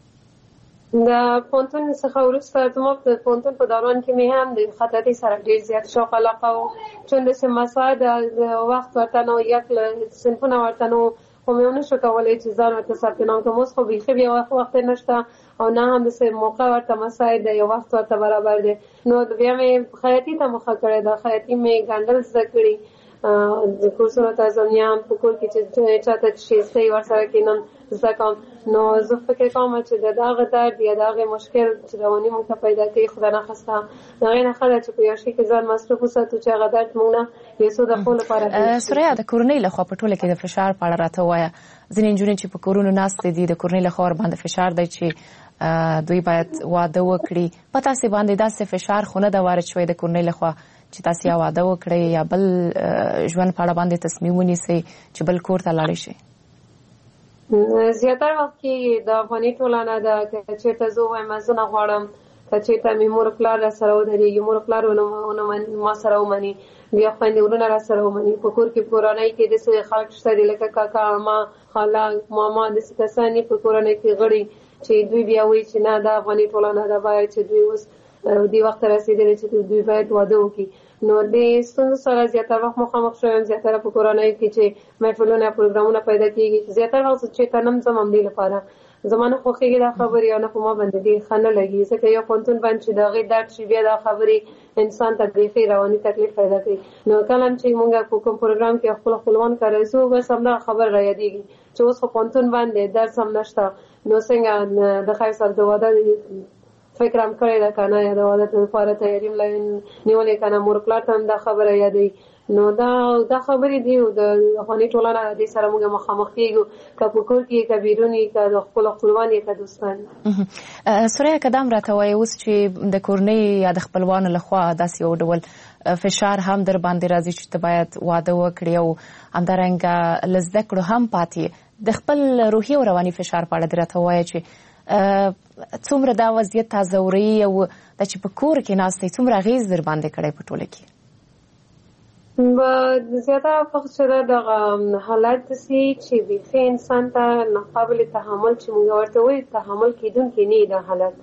د پوهنتون څخه وروسته زما د پوهنتون په دوران کې مې هم د خطاطۍ سره ډېر زیات شوق علاقه و، چون داسې مساعد وخت ورته نه و، یک صنفونه ورته نه و، خو مې ونه شو کولی چې ځان ورته ثبت نام کړم. اوس خو بیخي بیا وخت نشته او نه هم داسې موقع ورته مساعد دی، یو وخت ورته برابر دی. نو بیا مې خیاطي ته مخه کړې ده، خیاطي مې ګنډل زده کړي، کورسونو ته ځم یا هم په کور کې چې چاته شیستۍ ورسره کښېنم زده کوم. نو زه فکر کوم چې د دغه درد یا د هغې مشکل چې رواني موږ ته پیدا کوي، خدای نخواسته د هغې نه ښه ده چې په یو شي کې ځان مصروف وساتو چې هغه درد موږ نه یو څو دقیقو لپاره. سوریا د کورنۍ لخوا په ټوله کې د فشار په اړه راته ووایه. ځینې نجونې چې په کورونو ناستې دي، د کورنۍ لخوا ورباندې فشار دی چې دوی باید واده وکړي. په تاسې باندې داسې فشار خو نه ده وارد شوی د کورنۍ لخوا چې تاسې یا واده وکړئ یا بل ژوند په اړه باندې تصمیم ونیسئ چې بل کور ته لاړئ شئ؟ زیاتره وخت کې د افغاني ټولنه ده، که چېرته زه ووایم زه نه غواړم، که چېرته مې مور پلار را سره ودرېږي، مور پلار ما سره ومني، بیا خویندې ورونه را سره ومني. په کور کې په کورنۍ کې داسې خلک شته دي لکه کاکا، عمه، خاله، ماما، داسې کسان دي په کورنۍ کې غړي چې دوی بیا وایي چې نه دا افغاني ټولنه ده، باید چې دوی اوس دې وخت رسېدلي چې دوی باید واده وکړي. نو د ستونزو سره زیاتره وخت مخامخ شویم، زیاتره په کورنۍ کې چې محفلونه پروګرامونه پیدا کېږي. زیاتره وخت چېرته نه ځم همدې لپاره زمانه خوخیږي دا خبرې او نه په ما باندې دي خنه لګي ځکه یو پونتون باندې دا غي درد شي بیا دا خبرې انسان ته بیخي رواني تکلیف پیدا کوي نو کله چې موږ په کوم پروګرام کې خپل خپلوان کاروو بس هم دا خبر را یادېږي چې اوس په پونتون باندې درس هم نشته نو څنګه د خیر سره د واده فکر هم کړی دا کنه یا د واده لپاره تیاری نیولې کنه مور پلار ته هم دا خبره یادوي نو دا دا خبرې دی د افغاني ټولنه د سره موږ مخامخ کیږو که په کور کې کبیرونی که د خپل خپلوان که دوستان سوریا قدم راته وایي اوس چې د کورنۍ یا د خپلوانو لخوا داسې یو ډول فشار هم در باندې راځي چې ته باید واده وکړې او همدارنګه له زده کړو هم پاتې د خپل روحي او رواني فشار په اړه دې راته ووایه چې څومره دا وضعیت تا ځوروي او دا چې په کور کې ناست دی څومره اغېز در باندې کړی په ټوله کې زیاته وخت سره دغه حالات داسې چې بیخي انسان ته ناقابل تحمل چې موږ ورته وایو تحمل کېدونکی نه دا حالت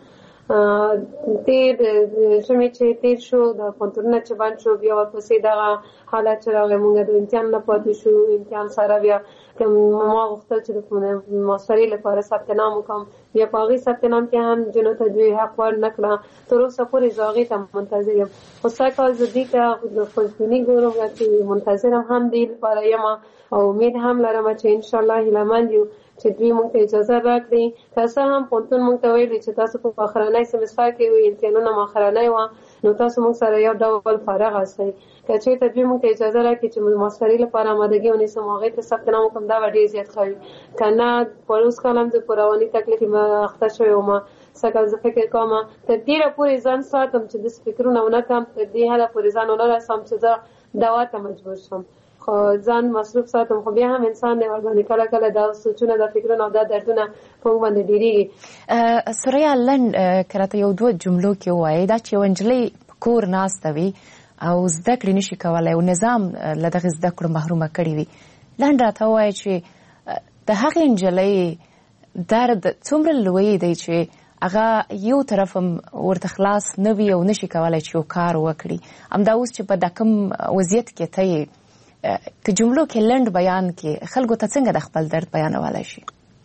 تیر ژمی چې تیر شو د پوهنتونونه چې بند شو بیا ورپسې دغه حالت چې راغلی موږ د امتحان نه پاتې شو امتحان سره بیا ما غوښتل چې د ماسترۍ لپاره ثبت نام وکړم بیا په هغې ثبت نام کې هم جنو ته دوی حق ور نه کړه تر اوسه پورې زه هغې ته منتظر یم خو سږ کال زه دې ته د خوشبیني ګورم چې منتظر هم دې لپاره یم او امید هم لرم چې انشاءالله هیلهمند یو چې دوی موږ ته اجازه راکړي که څه هم پوهنتون موږ ته ویلي چې تاسو په اخرنی سمستر کې وي امتحانونه مو اخرنی وه نو تاسو موږ سره یو ډول فارغ هستئ که چېرته دوی موږ ته اجازه راکړي چې ماسترۍ لپاره امادګي ونیسم هغې ته ثبت نام وکړم دا به ډېر زیات ښه وي که نه په اوس کال هم زه په رواني تکلیف اخته شوې وم سږ زه فکر کوم تر ډېره پورې ځان ساتم چې داسې فکرونه ونه کړم تر دې حده پورې ځان ونه رسم چې زه دوا ته مجبور شم خو ځان مصروف ساتم خو بیا هم انسان دی ورباندې کله کله دا سوچونه دا فکرونه او دا دردونه په موږ باندې ډېرېږي سوریا لنډ که راته یو دوه جملو کې ووایې دا چې یوه نجلۍ په کور ناسته وي او زده کړې نشي کولی او نظام له دغې زده کړو محرومه کړې وي لنډ راته ووایه چې د هغې نجلۍ درد څومره لوی دی چې هغه یو طرف هم ورته خلاص نه وي او نشي کولی چې یو کار وکړي همدا اوس چې په دا کوم وضعیت کې ته یې که جملو کې لنډ بیان کې خلکو ته څنګه د خپل درد بیانولی شي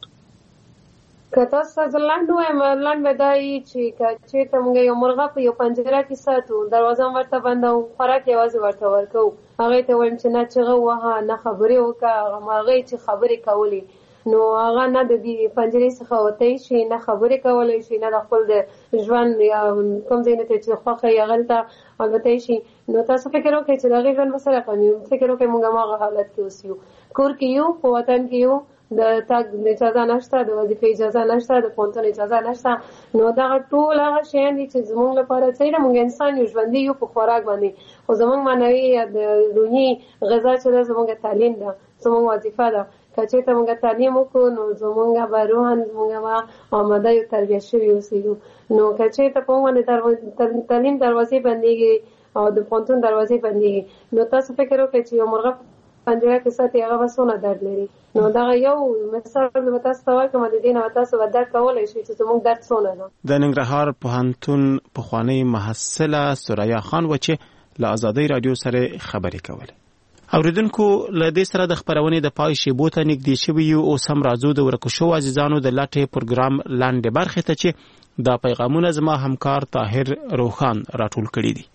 که تاسو ته زه لنډ ووایم لنډ به دا وي چې که چېرته موږ یو مرغه په یو پنجره کې ساتو دروازه هم ورته بندوو خوراک یوازې ورته ورکوو هغې ته وایم چې نه چغه ووهه نه خبرې وکړه هغه مرغۍ چې خبرې کولې نو هغه نه د دې پنجرې څخه وتی شي نه خبرې کولی شي نه د خپل د ژوند یا کوم ځای نه ته چې خوښه یې هغلته الوتی شي نو تاسو فکر وکړئ چې د هغې ژوند به څه رقم یو فکر وکړئ موږ هماغه حالت کې اوس یو کور کې یو په وطن کې یو د تګ اجازه نشته د وظیفې اجازه نشته د پوهنتون اجازه نشته نو دغه ټول هغه شیان دي چې زموږ لپاره څه ده موږ انسان یو ژوندي یو په خوراک باندې خو زموږ معنوي یا د روحي غذا چې ده زموږ تعلیم ده زموږ وظیفه ده که چېرته موږ تعلیم وکړو نو زموږ به روحاً زموږ به آماده یو تربیه شوي اوسېږو نو که چېرته په موږ باندې تعلیم دروازې بندېږي او د پوهنتون دروازې بندېږي نو تاسو فکر وکړئ چې یو مرغه پنجره کې ساتي هغه به څونه درد لري نو دغه یو مثال به تاسو ته ورکړم د دې نه به تاسو به درک کولی شئ چې زموږ درد څونه ده د ننګرهار پوهنتون پخوانۍ محصله سوریا خان و چې له ازادۍ راډیو سره خبرې کولې اوریدونکو له دې سره د خپرونې د پای شیبو ته نږدې شوي یو اوس هم راځو د ورکو شوو عزیزانو د لټې پروګرام لاندې برخې ته چې دا پیغامونه زما همکار طاهر روخان راټول کړي دي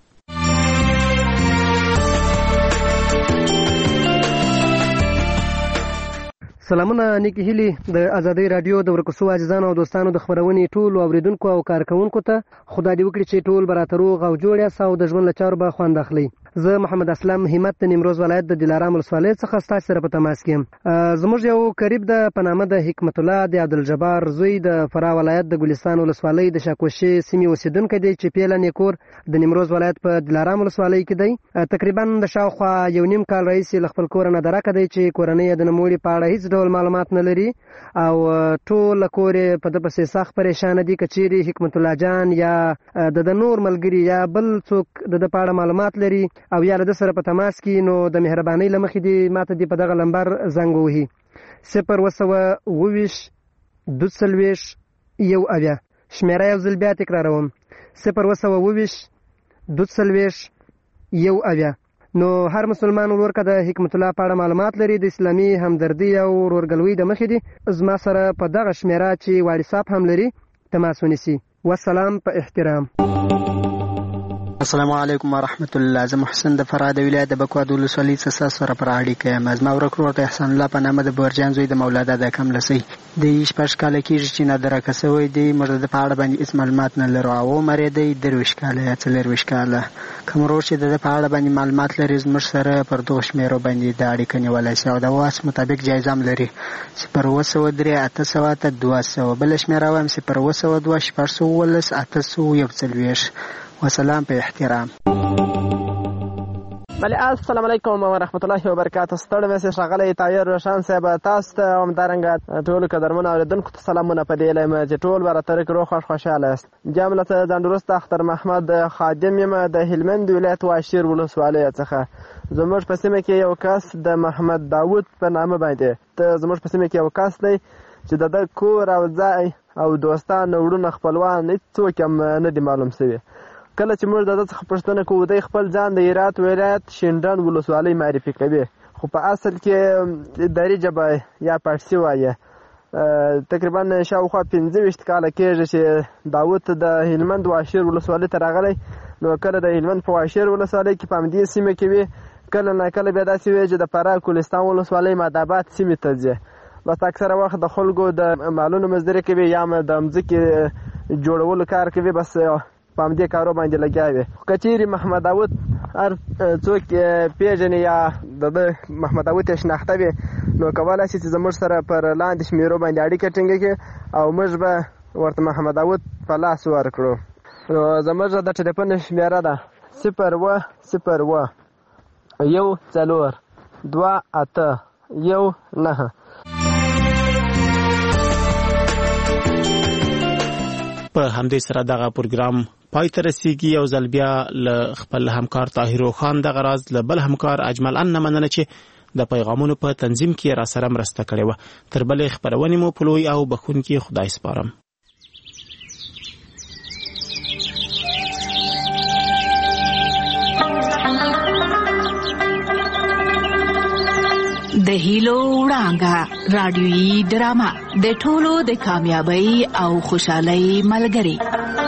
سلامونه نیکی هیلي د ازادۍ راډیو د ورکو شوو عزیزانو او دوستانو د خپرونې ټولو اوریدونکو او کارکوونکو ته خدای دې وکړي چې ټول به راته روغ او جوړ یاست او د ژوند له چارو به خوند اخلئ زه محمد اسلم همت د نیمروز ولایت د دلارام ولسوالۍ څخه ستاسو سره په تماس کې یم زموږ یو قریب د په نامه د حکمت الله د عبدالجبار زوی د فراه ولایت د ګلستان ولسوالۍ د شاکوشي سیمې اوسېدونکی دی چې پیله نیکور د نیمروز ولایت په دلارام ولسوالۍ کې دی تقریبا د شاوخوا یو نیم کال راهیسې له خپل کوره نه درکه دی چې کورنۍ یې د نوموړي په اړه هېڅ ډول معلومات نه لري او ټول کور یې په ده پسې سخت پریشانه دي که چیرې حکمت الله جان یا د د نور ملګري یا بل څوک د ده په اړه معلومات لري او یا له ده سره په تماس کې نو د مهربانۍ له مخې دې ما ته دې په دغه لمبر زنګ ووهي صفر اووه سوه اووه ویشت دوه څلوېښت یو اویا شمېره یو ځل بیا تکراروم صفر اووه سوه اووه ویشت دوه څلوېښت یو اویا نو هر مسلمان ورور که د حکمت الله په اړه معلومات لري د اسلامي همدردي او ورورګلوۍ د مخې دي زما سره په دغه شمیره چې واټساپ هم لري تماس ونیسي. والسلام په احترام. السلام علیکم ورحمت الله. زه محسن د فراه د ولایت د بکواد ولسوالۍ څخه سره پر اړیکه یم. زما ورک ورور احسان الله په نامه د بورجان زوی د مولا دادا کملسۍ د شپږ کاله کېږي چې نادرکه سوی دی. موږ د په اړه باندې هېڅ معلومات نه لرو. او عمر یې دی درویشت کاله یا څلرویشت کاله. کوم ورور چې د په اړه باندې معلومات لري زموږ سره پر دغو شمېرو باندې د اړیکه نیولی شي او د وس مطابق جایزه هم لري. صفر اوه سوه درې اته سوه اته دوه سوه. بله شمېره وایم صفر اوه سوه دوه شپږ سوه اوولس اته سوه یو څلوېښت. وسلام په احترام. بله السلام علیکم ورحمت الله وبرکاته. ستړی مې سې ښاغلی طاهر روشن صاحب تاسو ته همدارنګه ټولو قدرمنو اورېدونکو ته سلامونه په دې هیله یم چې ټول به راته روغ خوښ خوشحاله یاست. جمله ته ځان وروسته اختر محمد خادم یم د هلمند ولایت واشیر ولسوالۍ څخه. زموږ په سیمه کې یو کس د محمد داود په نامه باندې ته زموږ په سیمه کې یو کس دی چې د ده کور او ځای او دوستان وروڼه خپلوان هېڅوک هم نه دي معلوم شوي. کله چې موږ د ده څخه پوښتنه کوو دی خپل ځان د هرات ولایت شینډنډ ولسوالۍ معرفي کوي خو په اصل کې دري ژبه یا پارسي وایي. تقریبا شاوخوا پنځه ویشت کاله کېږي چې داود د هلمند واشیر ولسوالۍ ته راغلی. نو کله د هلمند په واشیر ولسوالۍ کې په همدې سیمه کې وي، کله ناکله بیا داسې وي چې د فراه کولستان ولسوالۍ مادآباد سیمې ته ځي. بس اکثره وخت د خلکو د مالونو مزدوري کوي یا د مځکې جوړولو کار کوي. بس په همدې کارو باندې لګیا وي. که چیرې محمد داود هر څوک پیژني یا د ده محمد داود یې شناخته وي نو کولی شي چې زموږ سره پر لاندې شمېرو باندې اړیکه ټینګه کړي او موږ به ورته محمد داود په لاس ورکړو. نو زموږ د ټلیفون شمېره ده صفر اوه صفر اوه یو څلور دوه اته یو نهه. په همدې سره دغه پروګرام پای ته رسیږي. یو ځل بیا له خپل همکار طاهر خان دغه راز له بل همکار اجمل ان نه مننه چې د پیغامونو په تنظیم کې را سره مرسته کړې وه. تر بلې خپرونې مو په لوی او بخښونکي خدای سپارم. د هیلو وړانګه رادیویي ډرامه د ټولو د کامیابی او خوشحالۍ ملګری.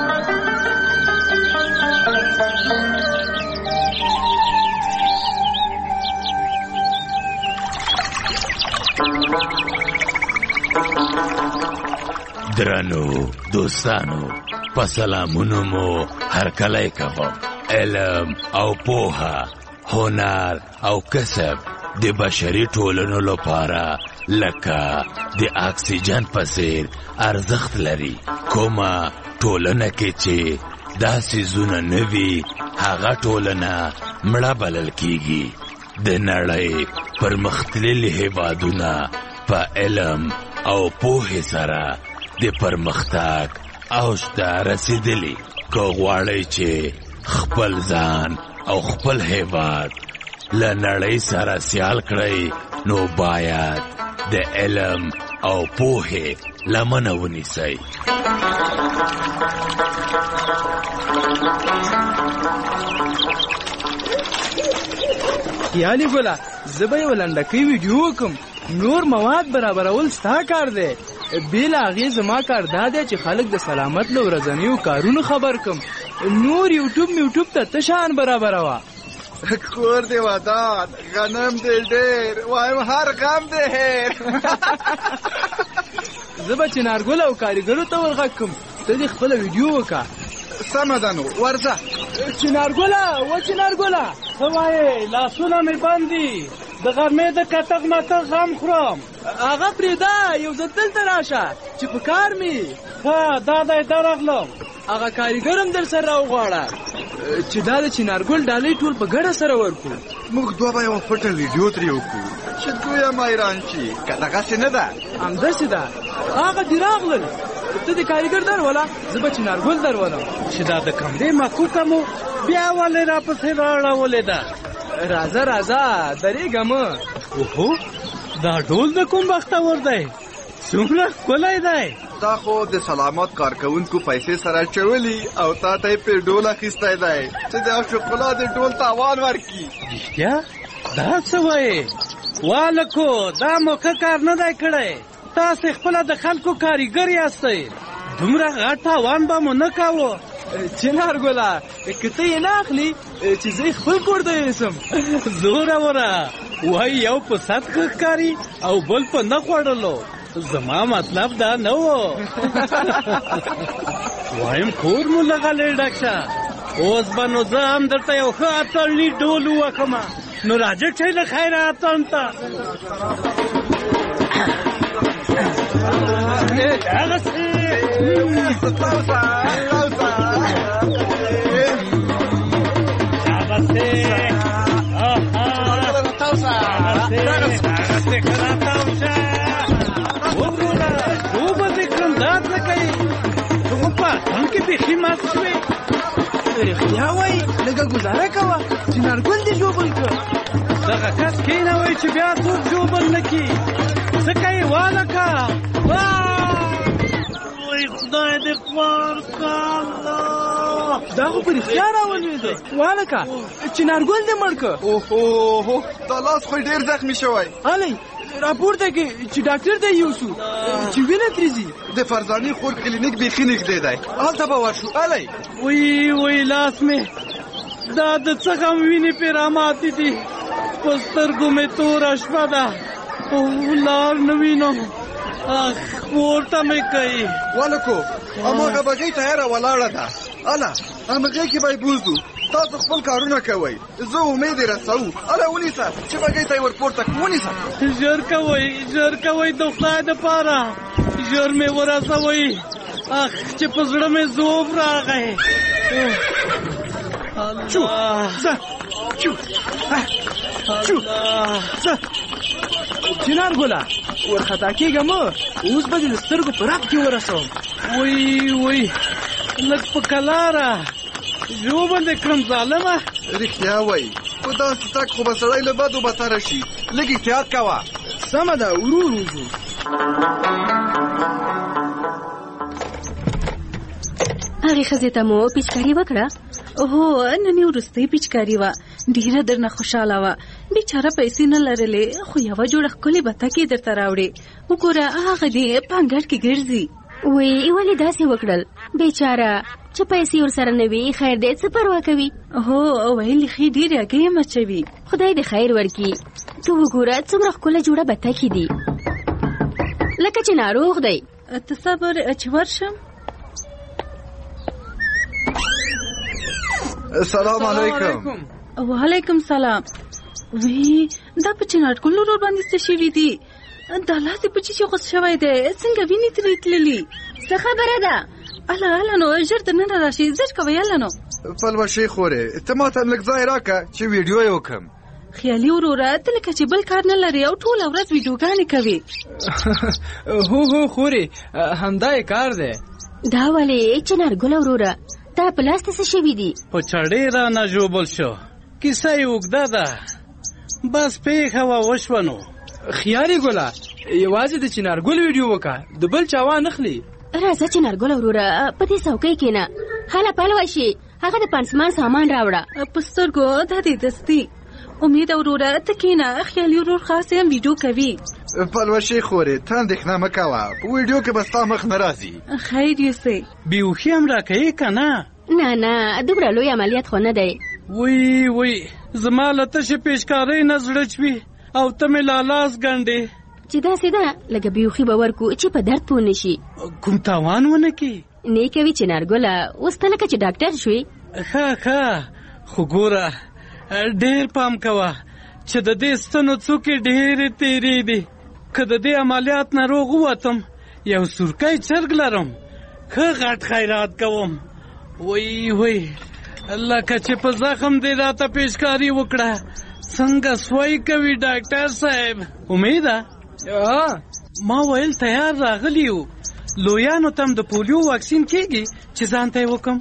درنو دوستانو په سلامونو مو هرکلی کوم. علم او پوهه، هنر او کسب د بشري ټولنو لپاره لکه د اکسیجن په څیر ارزښت لري. کومه ټولنه کې چې دا څیزونه نه وي هغه ټولنه مړه بلل کیږي. د نړۍ پرمختللي هېوادونه په علم او پوهې سره د پرمختګ اوج ته رسېدلي. که غواړئ چې خپل ځان او خپل هېواد له نړۍ سره سیال کړئ نو باید د علم او پوهې لمنه ونیسئ. یعنی ګوله زه به یو لنډکۍ ویډیو وکړم. نور مواد برابرول ستا کار دی. بېله هغې زما کار دا دی چې خلک د سلامت له ورځنیو کارونو خبر کړم. نور یوټیوب میوټیوب ته ته شان برابروه. کور دی ودان، غنم دی ډېر، وایم هر غم دی هېر. زه به چنارګل او کاریګرو ته ورغږ کړم ته دې خپله ویډیو وکړه. سمه ده نو ورځه. چنارګله و چنارګله څه وایې؟ لاسونه مې بند دي، د غرمې د کتغ متغ غم خورم. هغه پرېږده یو ځل دلته راشه چې په کار مې. ښه دا دی درغلم. هغه کاریګر هم در سره راوغواړه چې دا د چنارګل ډالۍ ټول په ګډه سره ورکړو. موږ دوه به یوه پټه ویډیو ترې وکړو چې ګویا مایران شي. که دغسې نه ده همداسې ده. هغه دې راغلل ته د کاریګر درولله زه به چنارګل درولم چې دا د کمرې مکوکه مو بیا ولې راپسې راړولې ده. راځه راځه درېږه مه. اوهو دا ډول د کوم بختور دی؟ څومره ښکلی دی. تا خو د سلامت کارکونکو پیسې سره چولي او تا ته په ډول اخیستی دی چې د شوکولا د ډول تاوان ورکي. رښتیا دا څه وایې والکو؟ دا موقع کار نه دی کړی. تاسې خپله د خلکو کاریګر یاستئ. دومره غټ تاوان به مو نه کاوه. چنارګله که ته یې نه اخلي چې زه خپل کور ته یوسم. زوره وره وایي یو په صد ښکاري او بل په نه خوړلو. زما مطلب دا نه و. وایم کور مو لغلی ډک شه. اوس به نو زه هم درته یو ښه اتڼي ډول ووکمه. نو راځه چې له خیره اتڼ ته. رښتیا وایي لږه ګزاره کوه چې نارګل دې ژوبل کړه. دغه کس کېنوئ چې بیا څوک ژوبل نه کړي. څه کوې والکه؟ وای خدای دې خوار کړه. دا خو په رښتیا راولوېده والکه چې نارګل دې مړ کړه. اوهو دا لاس خو ډېر زخمي شوی. هلئ راپورته کې چې ډاکټر ته یوسو چې وینه ترې ځي. د فرزانې خور کلینیک بیخي نږدې دی. هلته به ورشو. هلئ وی وی لاس مې دا د څه غم وینې پې راماتې دي. په سترګو مې توره شپه ده او لار نه وینم. اخ پورته مې کوي. والکو هماغه بګۍ تیاره ولاړه ده. اله همغې کې به یې بوځو. تاسو خپل کارونه کوئ. زه امید یې رسوو. اله ونیسه چې بګۍ ته یې ورپورته کړو. ونیسه. ژر کوئ ژر کوئ د خدای دپاره. ژر مې ورسوئ. اخ چې په زړه مې ذوب راغی. چو ځه چو چو ځه چنارګله ورخطا کېږه مه. اوس به دې د سترګو په رپ کې ورسوم. وی وی لږ په کلاره ژوبل دې کړم ظالمه. رښتیا وایي په داسې تګ خو به سړی له بدو بتره شي. لږ احتیاط کوه. سمه ده ورو ورو ځو. هغې ښځې ته مو پیچکاري وکړه؟ هو نن یې وروستۍ پیچکاري وه. ډېره درنه خوشحاله وه. بیچاره پیسې نه لرلې خو یوه جوړه ښکلې بتکې درته راوړې. وګوره هغه دې په انګړ کې ګرځي. وی ولې داسې وکړل بیچاره؟ چې پیسې ورسره نه وي خیر دی څه پروا کوي. هو ویل ښې ډېرې هګۍ یې مچوي. خدای دې خیر ورکړي. ته وګوره څومره ښکله جوړه بتکې دي لکه چې ناروغ دی. ته صبر چې ورشم. السلام علیکم. وعلیکم سلام. وی دا په چنارګل ورور باندې څه شوي دي؟ دا لاس یې په چیچي غوڅ شوی دی. څنګه وینې ترې تللي؟ څه خبره ده؟ اله اله نو ژر دننه راشي. ژر کوئ اله نو. پلوشې خورې ته ما ته لږ ځای راکړه چې ویډیو یې وکړم. خیالي وروره ته لکه چې بل کار نه لرې او ټوله ورځ ویډیوګانې کوې. هو هو خورې همدا یې کار دی. دا ولې چنارګل وروره دا په لاس ته څه شوي دي؟ په چړې رانه ژوبل شو. کیسه یې اوږده ده. بس پېښه وه وشوه نو. خیالي ګله یوازې د چنارګل ویډیو وکړه د بل چا وانه اخلي. راځه چنارګل وروره په دې څوکۍ کښېنه. هله پلوه شي. هغه د پانسمان سامان راوړه. په سترګو دا دې دستي. امید وروره ته کښېنه. خیالي ورور خاص هم ویډیو کوي. پلوشې خورې ته اندېښنه مه کوه. په ویډیو کې به ستا مخ نه راځي. خیر یوسې. بیهوښي هم راکوې که نه؟ نه نه دومره لوی عملیات خو نه دی. وی وی زما له تشې پیشکارۍ نه زړه چوي او ته مې لالاس ګنډې. چې داسې ده لږه بیهوښي به ورکو چې په درد پوه نه شي. کوم تاوان ونه کړي؟ نه کوي چنارګله. اوس ته لکه چې ډاکټر شوې. ښه ښه خو ګوره ډېر پام کوه چې د دې ستنو څوکې ډېرې تیرې دي. که د دې عملیات ناروغ ووتم یو سورکی چرګ لرم. ښه غټ خیرات کوم. وی وی لکه چې په زخم دې راته پیشکاري وکړه. څنګه سوی کوي ډاکټر صاحب؟ امیده ما ویل تیار راغلی یو. لویانو تم د پولیو واکسین کېږي چې ځان ته یې وکم.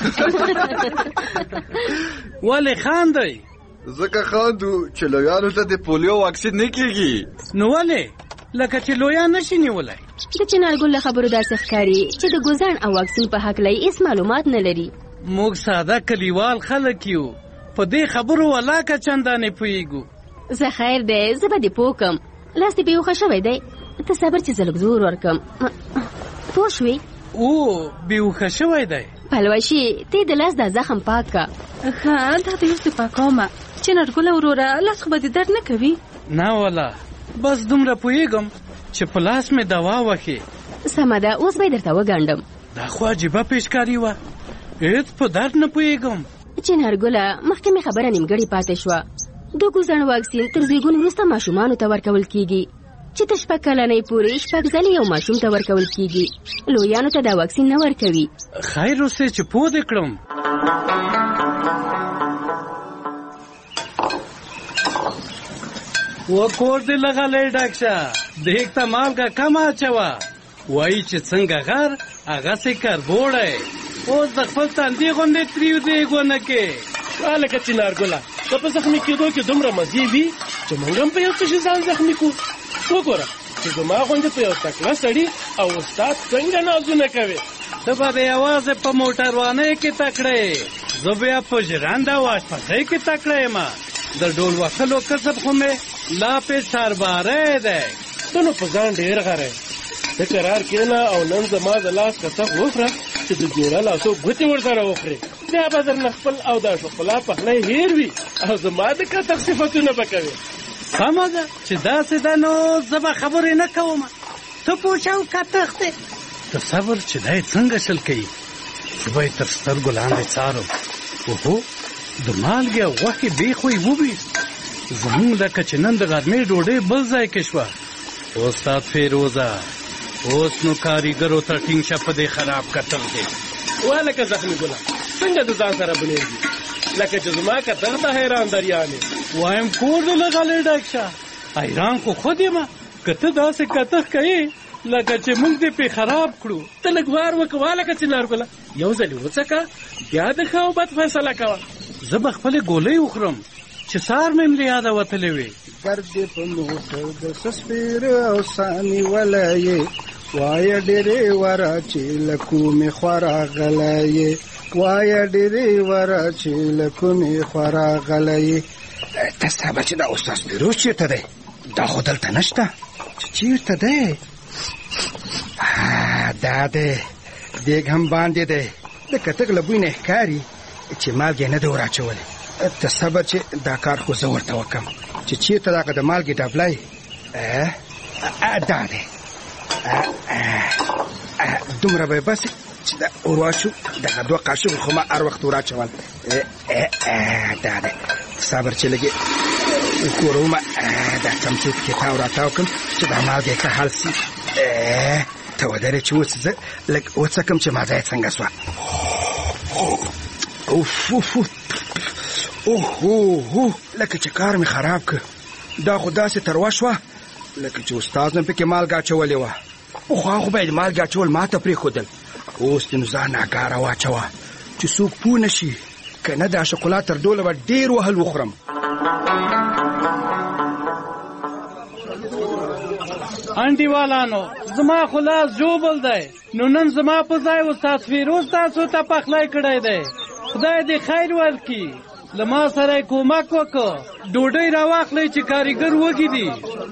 ولې خاندئ؟ ځکه خاندو چې لویانو ته د پولیو واکسین نه کېږي. نو ولې؟ لکه چې لویان نشي نیولی. د چنارګل له خبرو داسې ښکاري چې د ګوزڼ او واکسین په هکله یې هېڅ معلومات نه لري. موږ ساده کلیوال خلک یو، په دې خبرو ولاکه چندانې پوهېږو. زه خیر دی، زه به دې پوه کړم. لاس دې بېهوښه شوی دی، ته صبر چې زه لږ زور ورکړم. پوه شوې؟ او بېهوښه شوی دی. پلوشي ته د لاس دا زخم پاک کا. ښه دا د اوس دې پاکومه. چنارګله وروره لاس خو به دې درد نه کوي؟ نه والا، بس دومره پوهېږم چې په لاس مې دوا وښې. سمه ده، اوس به یې درته وګنډم. دا خو عجیبه پیشکاري وه، هېڅ په درد نه پوهېږم. چنارګله مخکې مې خبره نیمګړې پاتې شوه. د ګوزڼ واکسین تر زیږون وروسته ماشومانو ته ورکول کیږي چې تر شپږ کلنۍ پورې شپږ ځلې یو ماشوم ته ورکول کیږي. لویانو ته دا واکسین نه ورکوي. خیر اوسې چې پوه دې کړم. و کور دې لغلی ډک شه، دیګ ته مالګه کم اچوه. وایي چې څنګه غر هغسې کربوړی. اوس د خپل تندي غوندې تریو دیګ ونه کې. هلکه چنارګله، که په زخمي کېدو کې دومره مزې وي چې موږ هم په یو څه شي ځان زخمي کړو. وګوره چې زما غوندې په یو تکړه سړي او استاد څنګه نازونه کوي. ته به د یوازې په موټروانۍ کې تکړه یې، زه بیا په ژرنده او اشپزۍ کې تکړه یم. د ډول وهلو کسب خو مې لا پې سرباری دی. ته نو په ځان ډېر غری. ته قرار کېنه او نن زما د لاس کسب وخوره چې د جوړه لاسو ګوتې ورسره وخورې. بیا به درنه خپل او دا شوکولا پخلی هېر وي او زما د کتغ صفتونه به کوې. سمه ده چې داسې ده، نو زه به خبرې نه کوم. ته پوښه او کتغ دی. ته صبر چې دی څنګه شل کوي. زه به یې تر سترګو لاندې څارم. اوهو د مالګې او غوښې بیخ یې وویست. زمونږ لکه چې نن د غرمې ډوډۍ بل ځای کې شوه. استاد فیروزه، اوس نو کاریګرو ته ټینګ شه په دې خراب کتغ دی. والکه زخمي ګله، څنګه د ځان سره بنېږي لکه چې زما کتغ ته حیران دریانې. وایم کور دې لغلی ډک شه، حیران خو خود یم. که ته داسې کتغ کوې لکه چې موږ دې پې خراب کړو. ته لږ وار وکړه والکه چنارګله، یو ځلې وڅکه بیا د ښه او بد فیصله کوه. زه به خپلې ګولۍ وخورم چې سار مې ملې یاده وتلې وې. ګرد دې په موټر د سسپیر او ساني ولی وایه ډېرې وره چې له کومې خوا راغلی. وایه ډېرې وره چې له کومې خوا راغلی. ته صاحبه چې دا استاد فیروز چېرته دی؟ دا خو دلته نشته. چې چېرته دی؟ دا دی، دیګ هم باندې دی. د کتغ له بوی نه ښکاري چې مالګې نه دی وراچولی. ته صبر چې دا کار خو زه ورته وکړم چې چېرته دغه د مالګې ډبلی. دا دی، دومره به یې بس چې دا ورواچو. دغه دوه قاشق خو ما هر وخت وراچول. دا دی، صبر چې لږې وکورومه. دا چمچې پکې تاو راتاو کړم چې دا مالګې ښه حل سي. ته ودرې چې اوس زه لږ وڅکم چې مازه یې څنګه سوه. اوف اوف اوه اوه لکه چې کار مې خراب کړ. دا خو داسې تروه شوه لکه چې استاد مې پکې مالګه اچولې وه. پخوا خو به یې مالګې اچول ما ته پرېښودل. اوس دې نو ځان ناکاره واچوه چې څوک پوه نه شي. که نه دا شکولا تر ډوله به ډېر وهل وخورم. انډیوالانو، زما خو لاس جوبل دی، نو نن زما په ځای استاد فیروز تاسو ته پخلی کړی دی. خدای دې خیر ورکړي. له ما سره یې کومک وکړه. ډوډۍ راواخلئ چې کاریګر وږي دي.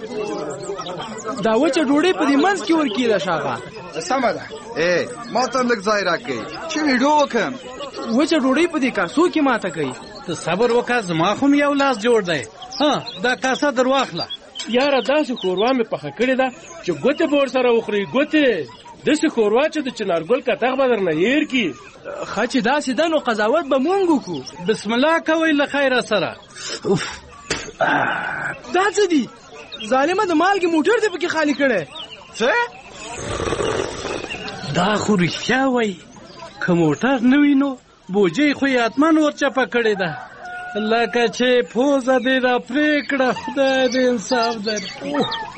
دا وچه ډوډۍ په دې منځ کې ورکېده شاغه. سمه ده. ای ما ته لږ ځای راکړئ چې ویډیو وکړم. وچه ډوډۍ په دې کاسو کې ماته کوي. ته صبر وکړه، زما خو یو لاس جوړ دی. ها دا کاسه در واخله. یاره داسې ښوروا مې پخه کړې ده چې ګوتې به ورسره وخورې. ګوتې داسې ښوروا چې د چنارګل کتغ به درنه هېر کړي. ښه چې داسې ده نو قضاوت به مونږ وکړو. بسم الله کوئ له خیره سره. دا څه دي؟ ظالمه د مالګې موټر دې پکې خالي کړی. څه؟ دا خو رښتیا وایي. که موټر نه وي نو بوجۍ خو یې حتمن ورچپه کړې ده. لکه چې پوزه دې را پرې کړه. خدای دې انصاف درکړي.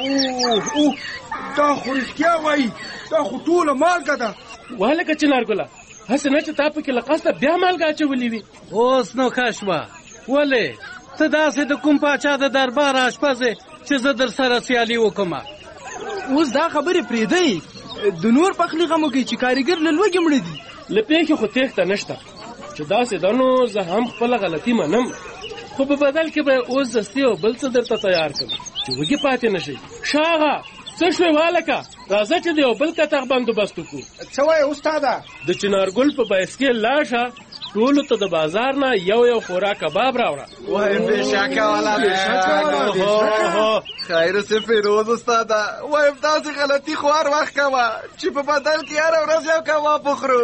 دا خو رښتیا وایي. دا خو ټوله مالګه ده. وهلکه چنارګله، هسې نه چې تا پکې له قصده بیا مالګه اچولې وي. اوس نو ښه شوه. ولې ته داسې د کوم پاچا د دربار اشپز یې چې زه در سره سیالي وکړم؟ اوس دا خبرې پرېږدئ، د نور پخلي غمو کې چې کاریګر له لوږې مړه دي. له پېښې خو تېښته نشته چې داسې ده نو زه هم خپله غلطي منم، خو په بدل کې به اوس دستي او بل څه درته تیار کړم چې وږي پاتې نه شئ. ښاغه څه شوې والکه، راځه چې د یو بل کتغ بندوبست وکړو. څه وایې استاده؟ د چنارګل په بایسکل لاړ شه، ټولو ته د بازار نه یو یو خورا کباب راوړه. وای بېشکه والا بېشکه خیر سه فیروز استاده، وایم داسې غلطي خو هر وخت کوه چې په بدل کې هره ورځ یو کباب وخورو.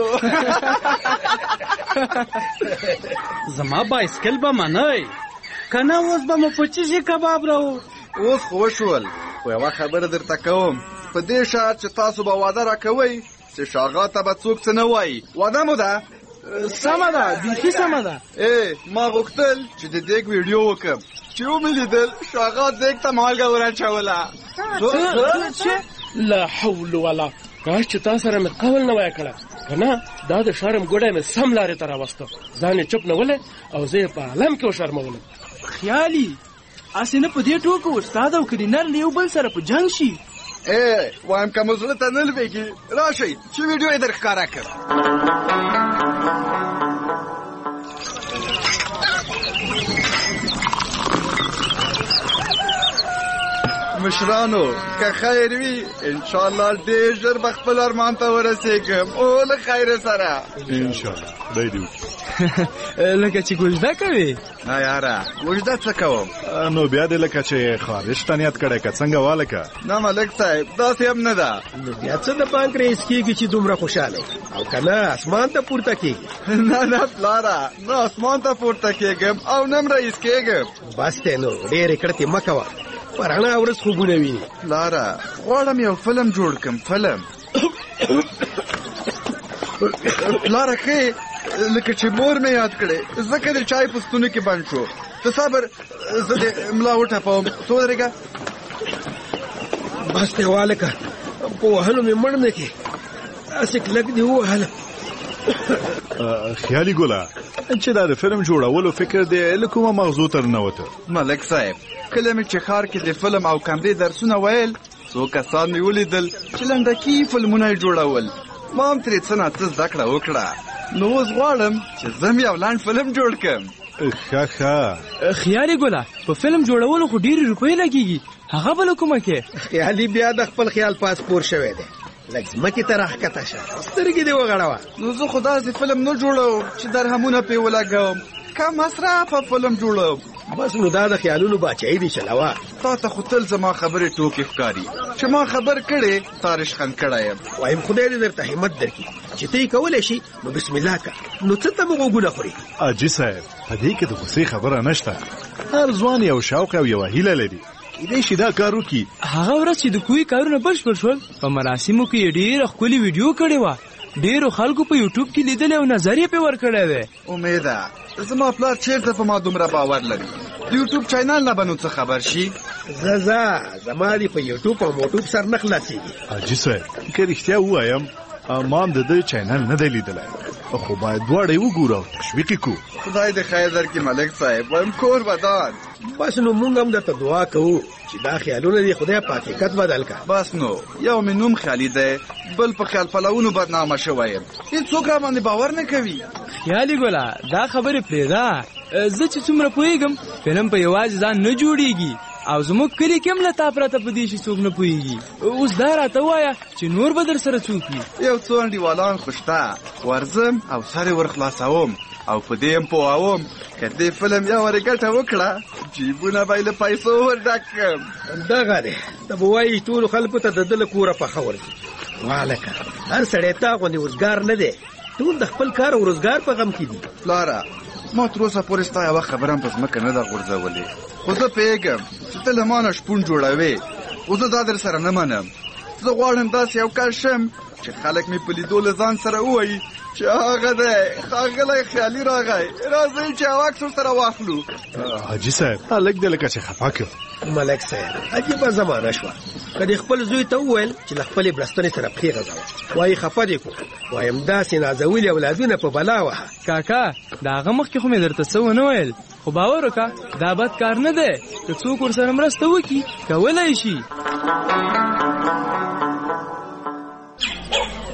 زما بایسکل به منئ که نه اوس به مو په چیزې کباب راو. اوس خو وشول، خو یوه خبره درته کوم، په دې شرط چې تاسو به واده راکوئ چې شاغا ته به څوک څه نه وایي. واده مو ده؟ سمه ده، بیخي سمه ده. ای ما غوښتل چې د دیګ ویډیو وکړم، چې ومې لیدل شاغا دیګ ته مالګه وراچوله. لا حول ولا کاش چې تا سره مې قول نه وای کړی، که نه دا د شرم ګوډی مې سم لارې ته راوسته، ځان یې چپ نه ولی او زه یې په عالم کې وشرمولم. خیالي هسې نه په دې ټوکو استاد او کلینر له یو بل سره په جنګ شي. ای وایم که مو زړه ته نه لوېږي راشئ چې ویډیو یې در ښکاره کړم. مشرانو که خیر وي انشاءالله ډېر ژر به خپل ارمان ته ورسېږم، او له خیره سره انشاءالله. خدای دې وکړي. لکه چې ګوژده کوې؟ نه یاره ګوژده څه کوم؟ نو بیا دې لکه چې خارش ته نیت کړی که څنګه والکه؟ نه ملک صاحب داسې هم نه ده. نو بیا څه د پانکریاس کېږي چې دومره خوشحاله او که نه اسمان ته پورته کېږي؟ نه نه پلاره، نه اسمان ته پورته کېږم او نه هم رئیس کېږم. بس دی نو ډېرې کړتې مه کوه، په رڼا ورځ خوبونه ویني. پلاره غواړم یو فلم جوړ کړم. فلم پلاره ښې لکه چې مور مې یاد کړې، ځکه د چای په ستونو کې بند شو. ته صبر، زه د ملا وټپوم. څه ودرېږه. بس دی والکه، په وهلو مې مړ نه کې، هسې کلک دې ووهله. خیالي ګله چې دا د فلم جوړولو فکر دی له کومه مغزو ته ننوته؟ ملک صاحب کله مې چې ښار کې د فلم او کمرې درسونه ویل، څو کسان مې ولیدل چې لنډکي فلمونه یې جوړول. ما هم ترې څه نه څه زده کړه وکړه، نو اوس غواړم چې زه هم یو لنډ فلم جوړ کړم. ښه ښه. خیالي ګله په فلم جوړولو خو ډېرې روپۍ لګېږي، هغه به له کومه کې؟ خیالي بیا د خپل خیال پاسپور شوی دی، لږ ځمکې ته راښکته شه، سترګې دې وغړوه. نو زه خو داسې فلم نه جوړوم چې درهمونه پرې ولګوم، کم مصرفه فلم جوړوم. بس نو دا د خیالونو باچایي دي چلوه. تا ته خو تل زما خبرې ټوکې ښکاري، چې ما خبر کړې تا رشخند کړی یم. وایم خدای دې درته همت درکړي چې ته یې کولی شي، نو بسم الله که، نو څه ته مو غوږونه خوري؟ حاجي صاحب په دې کې د غوسې خبره نشته، هر ځوان یو شوق او یوه هیله لري، کیدای شي دا کار وکړي. هغه ورځ چې د کوی کارونه بشپړ شول، په مراسمو کې یې ډېره ښکلې ویډیو کړې وه، ډېرو خلکو په یوټیوب کې لیدلې او نظر یې پرې ورکړی دی. امیده زما پلار چېرته په ما دومره باور لري؟ د یوټیوب چینل نه به نو څه خبر شي؟ زه زه زما دې په یوټیوب او موټوب سر نه خلاصېږي. حاجي صاحب که رښتیا ووایم ما هم د ده چینل نه دی لیدلی، خو باید دواړه یې وګورو او تشویق یې کړو. خدای دې خیر درکړي ملک صاحب، وایم کور ودان. بس نو مونږ هم درته دعا کوو چې دا خیالونه دې خدای په حقیقت بدل کړه. بس نو یو مې نوم خیالي دی، بل په خیال پلوونو بدنامه شوی یم، هېڅوک را باندې باور نه کوي. خیالي ګله دا خبرې پرېږده، زه چې څومره پوهېږم فلم په یوازې ځان نه جوړېږي، او زموږ کلي کې هم له تا پرته په دې شي څوک نه پوهېږي. اوس دا راته ووایه چې نور به در سره څوک وي؟ یو څو انډیوالان خو شته، ورځم او سر یې ور خلاصوم او په دې هم پوهوم که دې فلم یا ورې ګټه وکړه جیبونه به یې له پیسو ور ډک کړم. دغه دی ته به وایي ټولو خلکو ته د ده له کوره پخه ورځي. والکه هر سړی تا غوندې وزګار نه دی، ټول د خپل کار او روزګار په غم کې دي. پلاره ما تر اوسه پورې ستا یوه خبره هم په ځمکه نه ده غورځولې، خو زه پوهېږم چې ته له ما نه شپون جوړوې، خو زه دا در سره نه منم. زه غواړم داسې یو کس شم چې خلک مې په لیدو له ځان سره ووایي چې هغه دی ښاغلی خیالي راغی، راځئ چې یو عکس ورسره واخلو. حاجي صاحب هلک دی لکه چې خفه کړ. ملک صاحب عجیبه زمانه شوه، که دې خپل زوی ته وویل چې له خپلې بړستنې سره پښې غځوه، وایي خفه دې کړو، وایم داسې نازولي اولادونه په بلا وهه. کاکا د هغه مخکې خو مې درته څه ونه ویل، خو باور وکړه دا بد کار نه دی، که څوک ورسره مرسته وکړي کولی شي.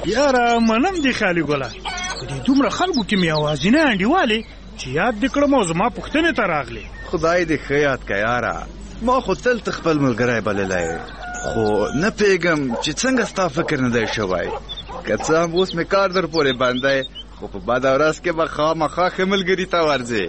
یاره منم دې خالي ګله په دې دومره خلکو کې مې اوازینه انډیوالې چې یاد دې کړم او زما پوښتنې ته راغلې. خدای دې ښه یاد کړه یاره، ما خو تل ته خپل ملګری بللی، خو نه پوهېږم چې څنګه ستا فکر نه دی شوی. که څه هم اوس مې کار در پورې بندی، خو په بده ورځ کې به خامخا ښه ملګري ته ورځې.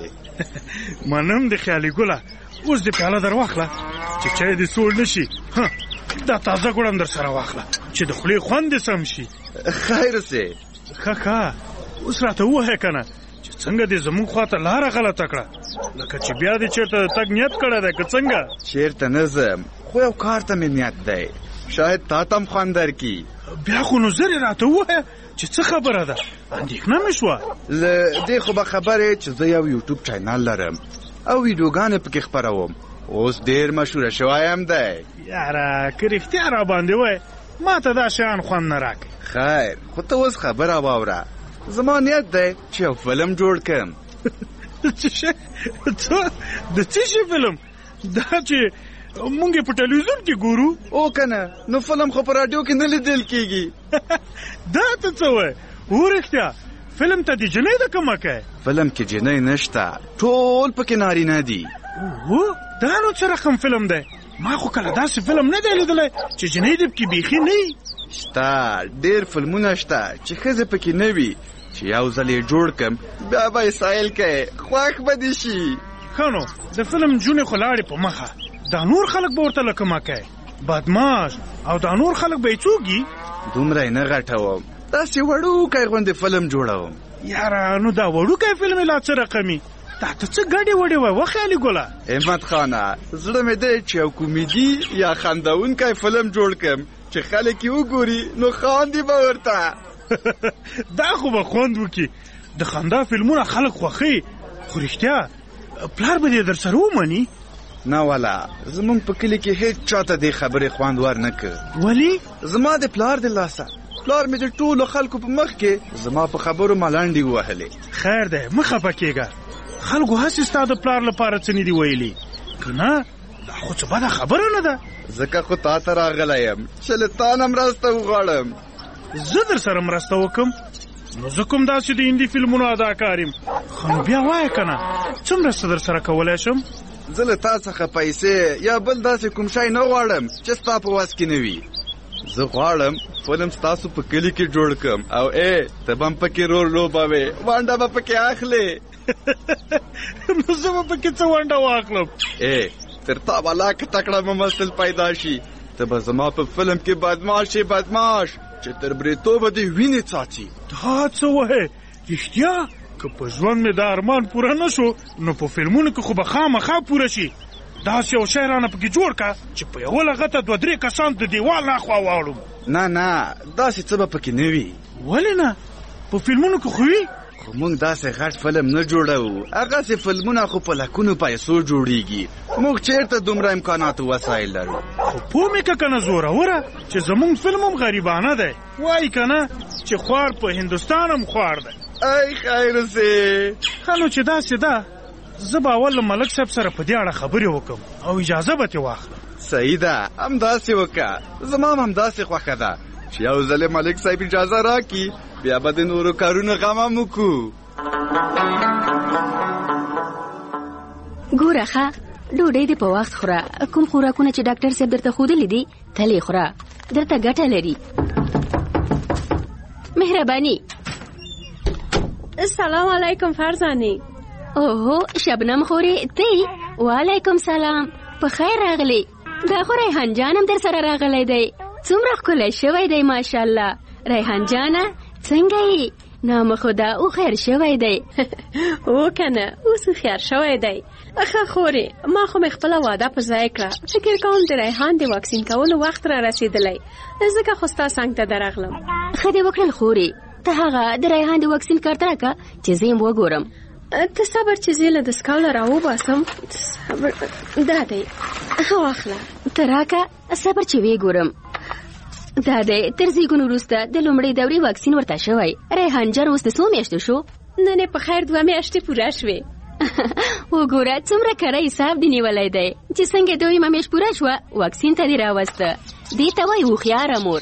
منم دې خیالي ګله، اوس دې پیاله در واخله چې چای دې سوړ نه شي. دا تازه ګوړ هم در سره واخله چې د خولې خوند دې سم شي. خیر سې ښه ښه، اوس راته ووایه که نه چې څنګه دې زموږ خواته لاره غلطه کړه، لکه چې بیا دې چېرته د تګ نیت کړی دی که څنګه؟ چېرته نه ځم، خو یو کار ته مې نیت دی، شاید تا ته هم خوند درکړي. بیا خو نو زر یې راته ووایه چې څه خبره ده، اندېښنه مې شوه. له دې خو به خبرې چې زه یو یوټیوب چینل لرم او ویډیوګانې پکې خپروم، اوس ډېر مشهوره شوی هم دی. یاره که رښتیا را باندې وایې ما ته دا شیان خوند نه راکوي. خیر خو ته اوس خبره واوره، زما نیت دی چې یو فلم جوړ کړم. څه شی؟ څه د څه شي فلم؟ دا چې مونږ یې په ټلویزیون کې ګورو؟ او که نه نو فلم خو په راډیو کې نه لیدل کېږي. دا ته څه وایې؟ و رښتیا فلم ته د جنۍ ده کومه کوې؟ فلم کې جنۍ نشته، ټول پکې نارینه دي. اوه دا نو څه رقم فلم دی؟ ما خو کله داسې فلم نه دی لیدلی چې جنۍ دې پکې بیخي نه وي. شته، ډېر فلمونه شته چې ښځې پکې نه وي، چې یو ځل یې جوړ کړم بیا به یې سایل کوې، خوښ به دې شي. ښه نو د فلم جونې خو لاړې په مخه، دا نور خلک به ورته لکه ما کوې، بدماش او دا نور خلک به یې څوک وي؟ دومره یې نه غټوم، داسې وړوکی غوندې فلم جوړوم. یاره نو دا وړوکی فلم یې لا څه رقمي؟ دا ته څه ګډې وډې وای وخیالي ګله؟ احمد خانه زړه مې دی چې یو کومیډي یا خندونکی فلم جوړ کړم چې خلک یې وګوري نو خاندي به ورته. دا خو به خوند وکړي، د خندا فلمونه خلک خوښوي، خو رښتیا پلار به دې در سره ومني؟ نه والا، زمونږ په کلي کې هیڅ چاته دې خبرې خوند ور نه کړ. ولې؟ زما د پلار د لاسه، پلار مې د ټولو خلکو په مخ کې زما په خبرو ملنډې ووهلې. خیر دی مه خفه کېږه، خلکو هسې ستا د پلار لپاره څه نه دي ویلي که نه؟ دا خو څه بده خبره نه ده. ځکه خو تا ته راغلی یم چې له تا نه مرسته وغواړم. زه در سره مرسته وکړم؟ نو زه کوم داسې د هندي فلمونو اداکار یم. خو نو بیا وایه که نه څه مرسته در سره کولی شم؟ زه له تا څخه پیسې یا بل داسې کوم شی نه غواړم چې ستا په وس کې نه وي. زه غواړم فلم ستاسو په کلي کې جوړ کړم او ای ته به هم پکې رول لوبوې، ونډه به پکې اخلې. نو زه به پکې څه ونډه واخلم؟ ای تر تا به لا که تکړه ممثل پیدا شي، ته به زما په فلم کې بدماش یې بدماش چې تر بریتوبه دې وینې څاڅي. دا څه وایې رښتیا؟ که په ژوند مې دا ارمان پوره نه شو نو په فلمونو کې خو به خامخا پوره شي. داسې یو شی رانه پکې جوړ که چې په یوه لغته دوه درې کسان د دیوال نه خوا واړم. نه نه داسې څه به پکې نه وي. ولې نه؟ په فلمونو کې خو وي. خو موږ داسې غټ فلم نه جوړوو، هغسې فلمونه خو په لکونو پیسو جوړیږي، موږ چېرته دومره امکاناتو وسایل لرو. خو پوه مې که که نه زوروره چې زمونږ فلم هم غریبانه دی، وایي که نه چې خوار په هندوستان هم خوار دی. ای خیر سې ښه نو چې داسې ده زه به اول له ملک صاحب سره په دې اړه خبرې وکړم او اجازه به ترې واخلم. صحیح ده، همداسې وکړه، زما هم همداسې خوښه ده چې یو ځل ملک صاحب اجازه راکړي بیا به د نورو کارونو غم هم وکړو. ګوره ښه ډوډۍ دې په وخت خوره، کوم خوراکونه چې ډاکټر صاحب درته ښودلي دي تل یې خوره، درته ګټه لري. مهرباني. السلام علیکم فرزانې. اوهو شبنم خورې ته؟ وعلیکم سلام، په خیر راغلی. دا خو ریحان جان هم در سره راغلی دی، څومره ښکلی شوی دی ماشاءالله. ریحان جانه څنګه یې؟ نامه خدا او خیر شوی دی. او کنه اوس خیر شوی دی. ښه خورې ما خو مې خپله واده په ځای کړه، فکر کوم د ریحان د واکسین کولو وخت را رسېدلی، ځکه خو ستا څنګ ته درغلم. ښه دې وکړل خورې، ته هغه د ریحان د واکسین کارت راکړه چې زه یې وګورم. ته صبر چې زه له دستکاله راوباسم. صبر دا دی، ښه واخله. ته راکړه صبر چې ویې ګورم. دا دی تر زیږون وروسته د لومړۍ دورې واکسین ورته شوی. ریحان جان اوس د څو میاشتو شو؟ نن یې په خیر دوه میاشتې پوره شوې. وګوره څومره کره حساب دې نیولی دی چې څنګه دویمه میاشت پوره شوه واکسین ته دې راوسته. دې ته وایي هوښیاره مور.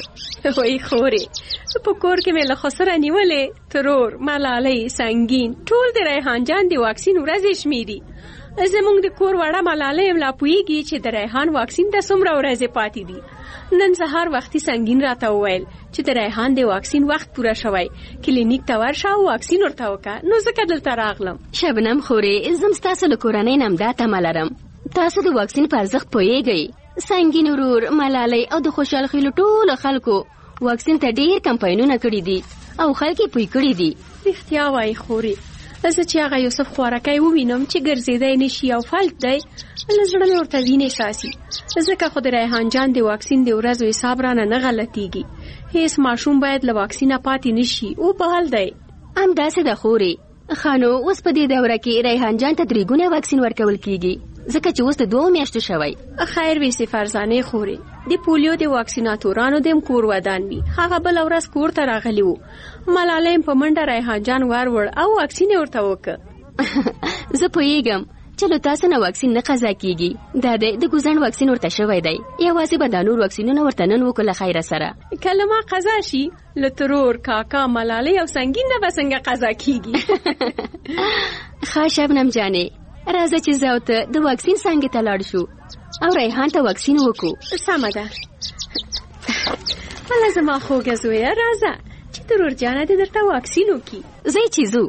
وای خورې په کور کې مې له خسره نیولې ترور ملالۍ سنگین ټول د ریحان جان د واکسین ورځې شمیري. زمونږ د کور وړه ملالۍ هم لا پوهېږي چې د ریحان واکسین ته څومره ورځې پاتې دي. نن سهار وختي سنگین راته وویل چې د ریحان د واکسین وخت پوره شوی، کلینیک ته ورشه او واکسین ورته وکړه. نو ځکه دلته راغلم. شبنم خورې زم ستاسو د کورنۍ نه همدا تمه لرم. تاسو د واکسین په ارزښت پوهېږئ. سنگین ورور ملالۍ او د خوشحال خیلو ټولو خلکو واکسین ته ډېر کمپاینونه کړي دي او خلک یې پوه کړي دي. رښتیا وایي خورې. زه چې هغه یوسف خوارکی ووینم چې ګرځېدی نشي او فلج دی، له زړه مې ورته وینې ساسي. ځکه خو د ریحان جان د واکسین د ورځو حساب رانه نه غلطېږي. هیڅ ماشوم باید له واکسینه پاتې نشي. او بحال دی. همداسې ده خورې. خانو اوس په دې دوره کې ریحان جان ته درې ګونه واکسین ورکول کېږي، ځکه چې اوس د دوو میاشتو شوی. خیر وي سي فرزانې خورې. د پولیو د واکسیناتورانو د هم کور ودان وي. هغه بله ورځ کور ته راغلي وو. ملالۍ په منډه ریحان جان وروړ او واکسین یې ورته وکړه. زه پوهېږم چې له تاسو نه واکسین نه قضا کېږي. دا دی د ګوزڼ واکسین ورته شوی دی. یوازې به دا نور واکسینونه ورته نن وکړو له خیره سره. کله ما قضا شي له ترور کاکا ملالۍ او سنگین نه به څنګه قضا کېږي. ښه شبنم جانې راځه چې زه او ته د واکسین څانګې ته لاړ شو او ریحان ته واکسین وکړو. سمه ده. هله زما خوږه زویه راځه چې ترور جانه دې درته واکسین وکړي. ځئ چې ځو.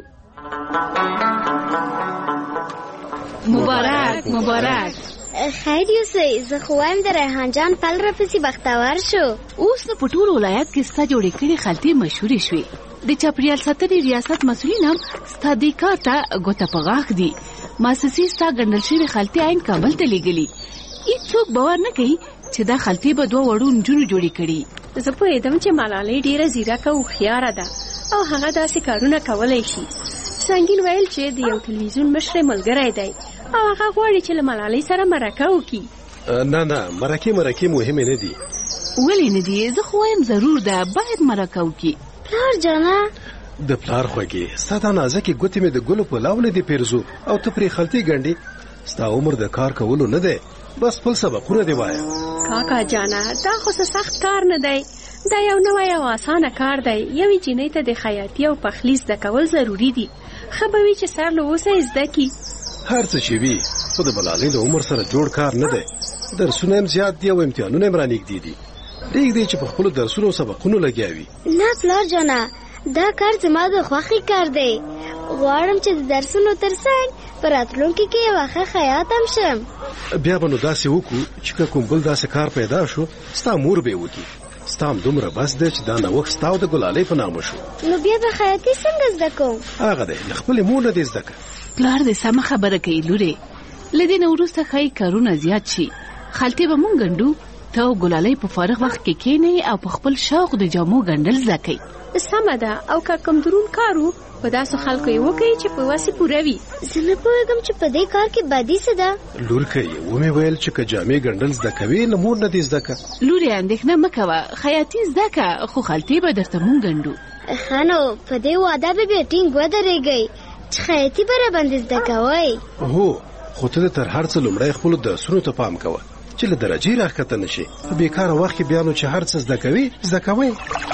مبارک مبارک. خیر یوسئ، زه خو وایم د ریحان جان پل راپسې بختور شو. اوس نو په ټول ولایت کې ستا جوړې کړې خلطې مشهورې شوې. د چاپریال ساتنې ریاست مسؤلین هم ستا دې کار ته ګوته په غاښ دي. ماسسي ستا ګنډل شوې خلطې عین کابل ته لېږلي. هېڅوک باور نه کوي چې دا خلطې به دوه وړو نجونو جوړې کړي. زه پوهېدم چې ملالۍ ډېره ځیرکه او هوښیاره ده او هغه داسې کارونه کولی شي. سنگین ویل چې د یو تلویزیون مشر ملګری دی او هغه غواړي چې له ملالۍ سره مرکه وکړي. نه نه مرکې مرکې مهمې نه دي. ولې نه دي؟ زه خو وایم ضرور ده باید مرکه وکړي. پلار جانه د پلار خوږې ستا دا نازکې ګوتې مې د ګلو په لاولې دې پیرزو او ته پرې خلطې ګنډې. ستا عمر د کار کولو نه دی، بس خپل سبقونه دې وایه. کاکا جانه دا خو څه سخت کار نه دی. دا یو نوی او اسانه کار دی. یوې جینۍ ته د خیاطي او پخلي زده کول ضروري دي. ښه به وي چې سر له اوسه یې زده کړي. هر څه چې وي خو د ملالۍ د عمر سره جوړ کار نه دی. درسونه هم زیات دي او امتحانونه هم رانږدې دي. پرېږدئ چې په خپلو درسونو او سبقونو لګیا وي. نه پلار جانه دا کار زما د خوښې کار دی. غواړم چې د درسونو ترڅنګ په راتلونکي کې یوه ښه خیاط هم شم. بیا به نو داسې وکړو چې که کوم بل داسې کار پیدا شو ستا مور به یې وکړي. ستا هم دومره بس دی چې دا نوښت ستا او د ګلالۍ په نامه شو. نو بیا به خیاطي څنګه زده کوم؟ هغه دی له خپلې مور نه دې زده کړه. پلار دې سمه خبره کوي لورې. له دې نه وروسته ښایي کارونه زیات شي. خلطې به مونږ ګنډو، ته او ګلالۍ په فارغ وخت کې کښېنئ او په خپل شوق د جامو ګنډل زده کوئ. سمه ده. او که کوم دروند کار و په داسې خلکو یې وکړئ چې په وسې پوره وي. زه نه پوهېږم چې په دې کار کې بدي څه ده. لورکه یې ومې ویل چې که جامې ګنډل زده کوې له مور نه دې زده کړه. لورې اندېښنه مه کوه، خیاطي زده کړه خو خلطې به درته مونږ ګنډو. ښه نو په دې وعده به بیا ټینګ ودرېږئ چې خیاطي به راباندې زده کوئ. هو خو ته تر هر څه لومړی خپلو درسونو ته پام کوه چې له درجې راښکته نه شي. په بېکاره وخت کې بیا نو چې هر څه زده کوي زده کوئ.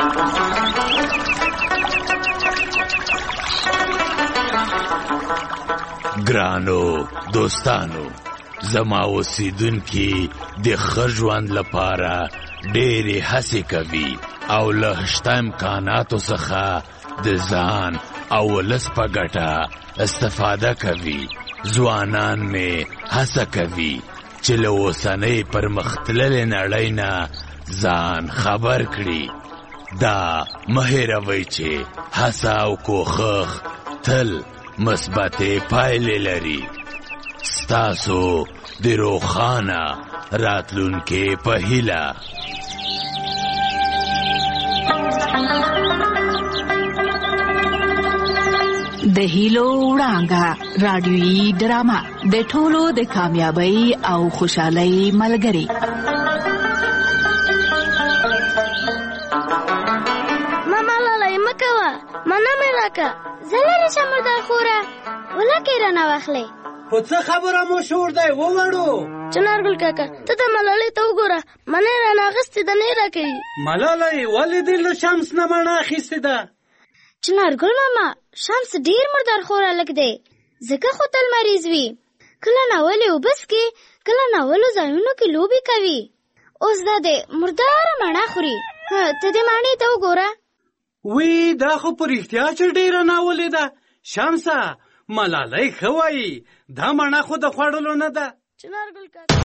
ګرانو دوستانو، زما اوسیدونکي د ښه ژوند لپاره ډېرې هڅې کوي او له شته امکاناتو څخه د ځان او ولس په ګټه استفاده کوي. ځوانان مې هڅه کوي چې له اوسنۍ پرمختللې نړۍ نه ځان خبر کړي. دا مه هېروئ چې هڅه او کوښښ تل مثبتې پایلې لري. ستاسو د روښانه راتلونکي په هیله. د هیلو وړانګه رادیویي ډرامه د ټولو د کامیابی او خوشحالۍ ملګری. ماما لالی مکوه، منه مې راکه. زه لرې شم مردار خوره، ولکې رانه واخلې. خو څه خبره مو شور دی ووړو چنارګل کاکا ته د ملالۍ ته وګوره منې رانه اغستې ده نه راکوي ملالۍ ولې دې له شمس نه مڼه اخیستې ده چنارګل ماما شمس ډېر مردار خور هلک دی ځکه خو تل مریض وي کله ناولې اوبه څکي کله ناولو ځایونو کې لوبې کوي اوس دا دی مرداره مڼه خوري ته دې مڼې ته وګوره وی دا خو په رښتیا چې ډېره ناولې ده شمسه ملالۍ ښه وایي دا مڼه خو د خوړلو نه ده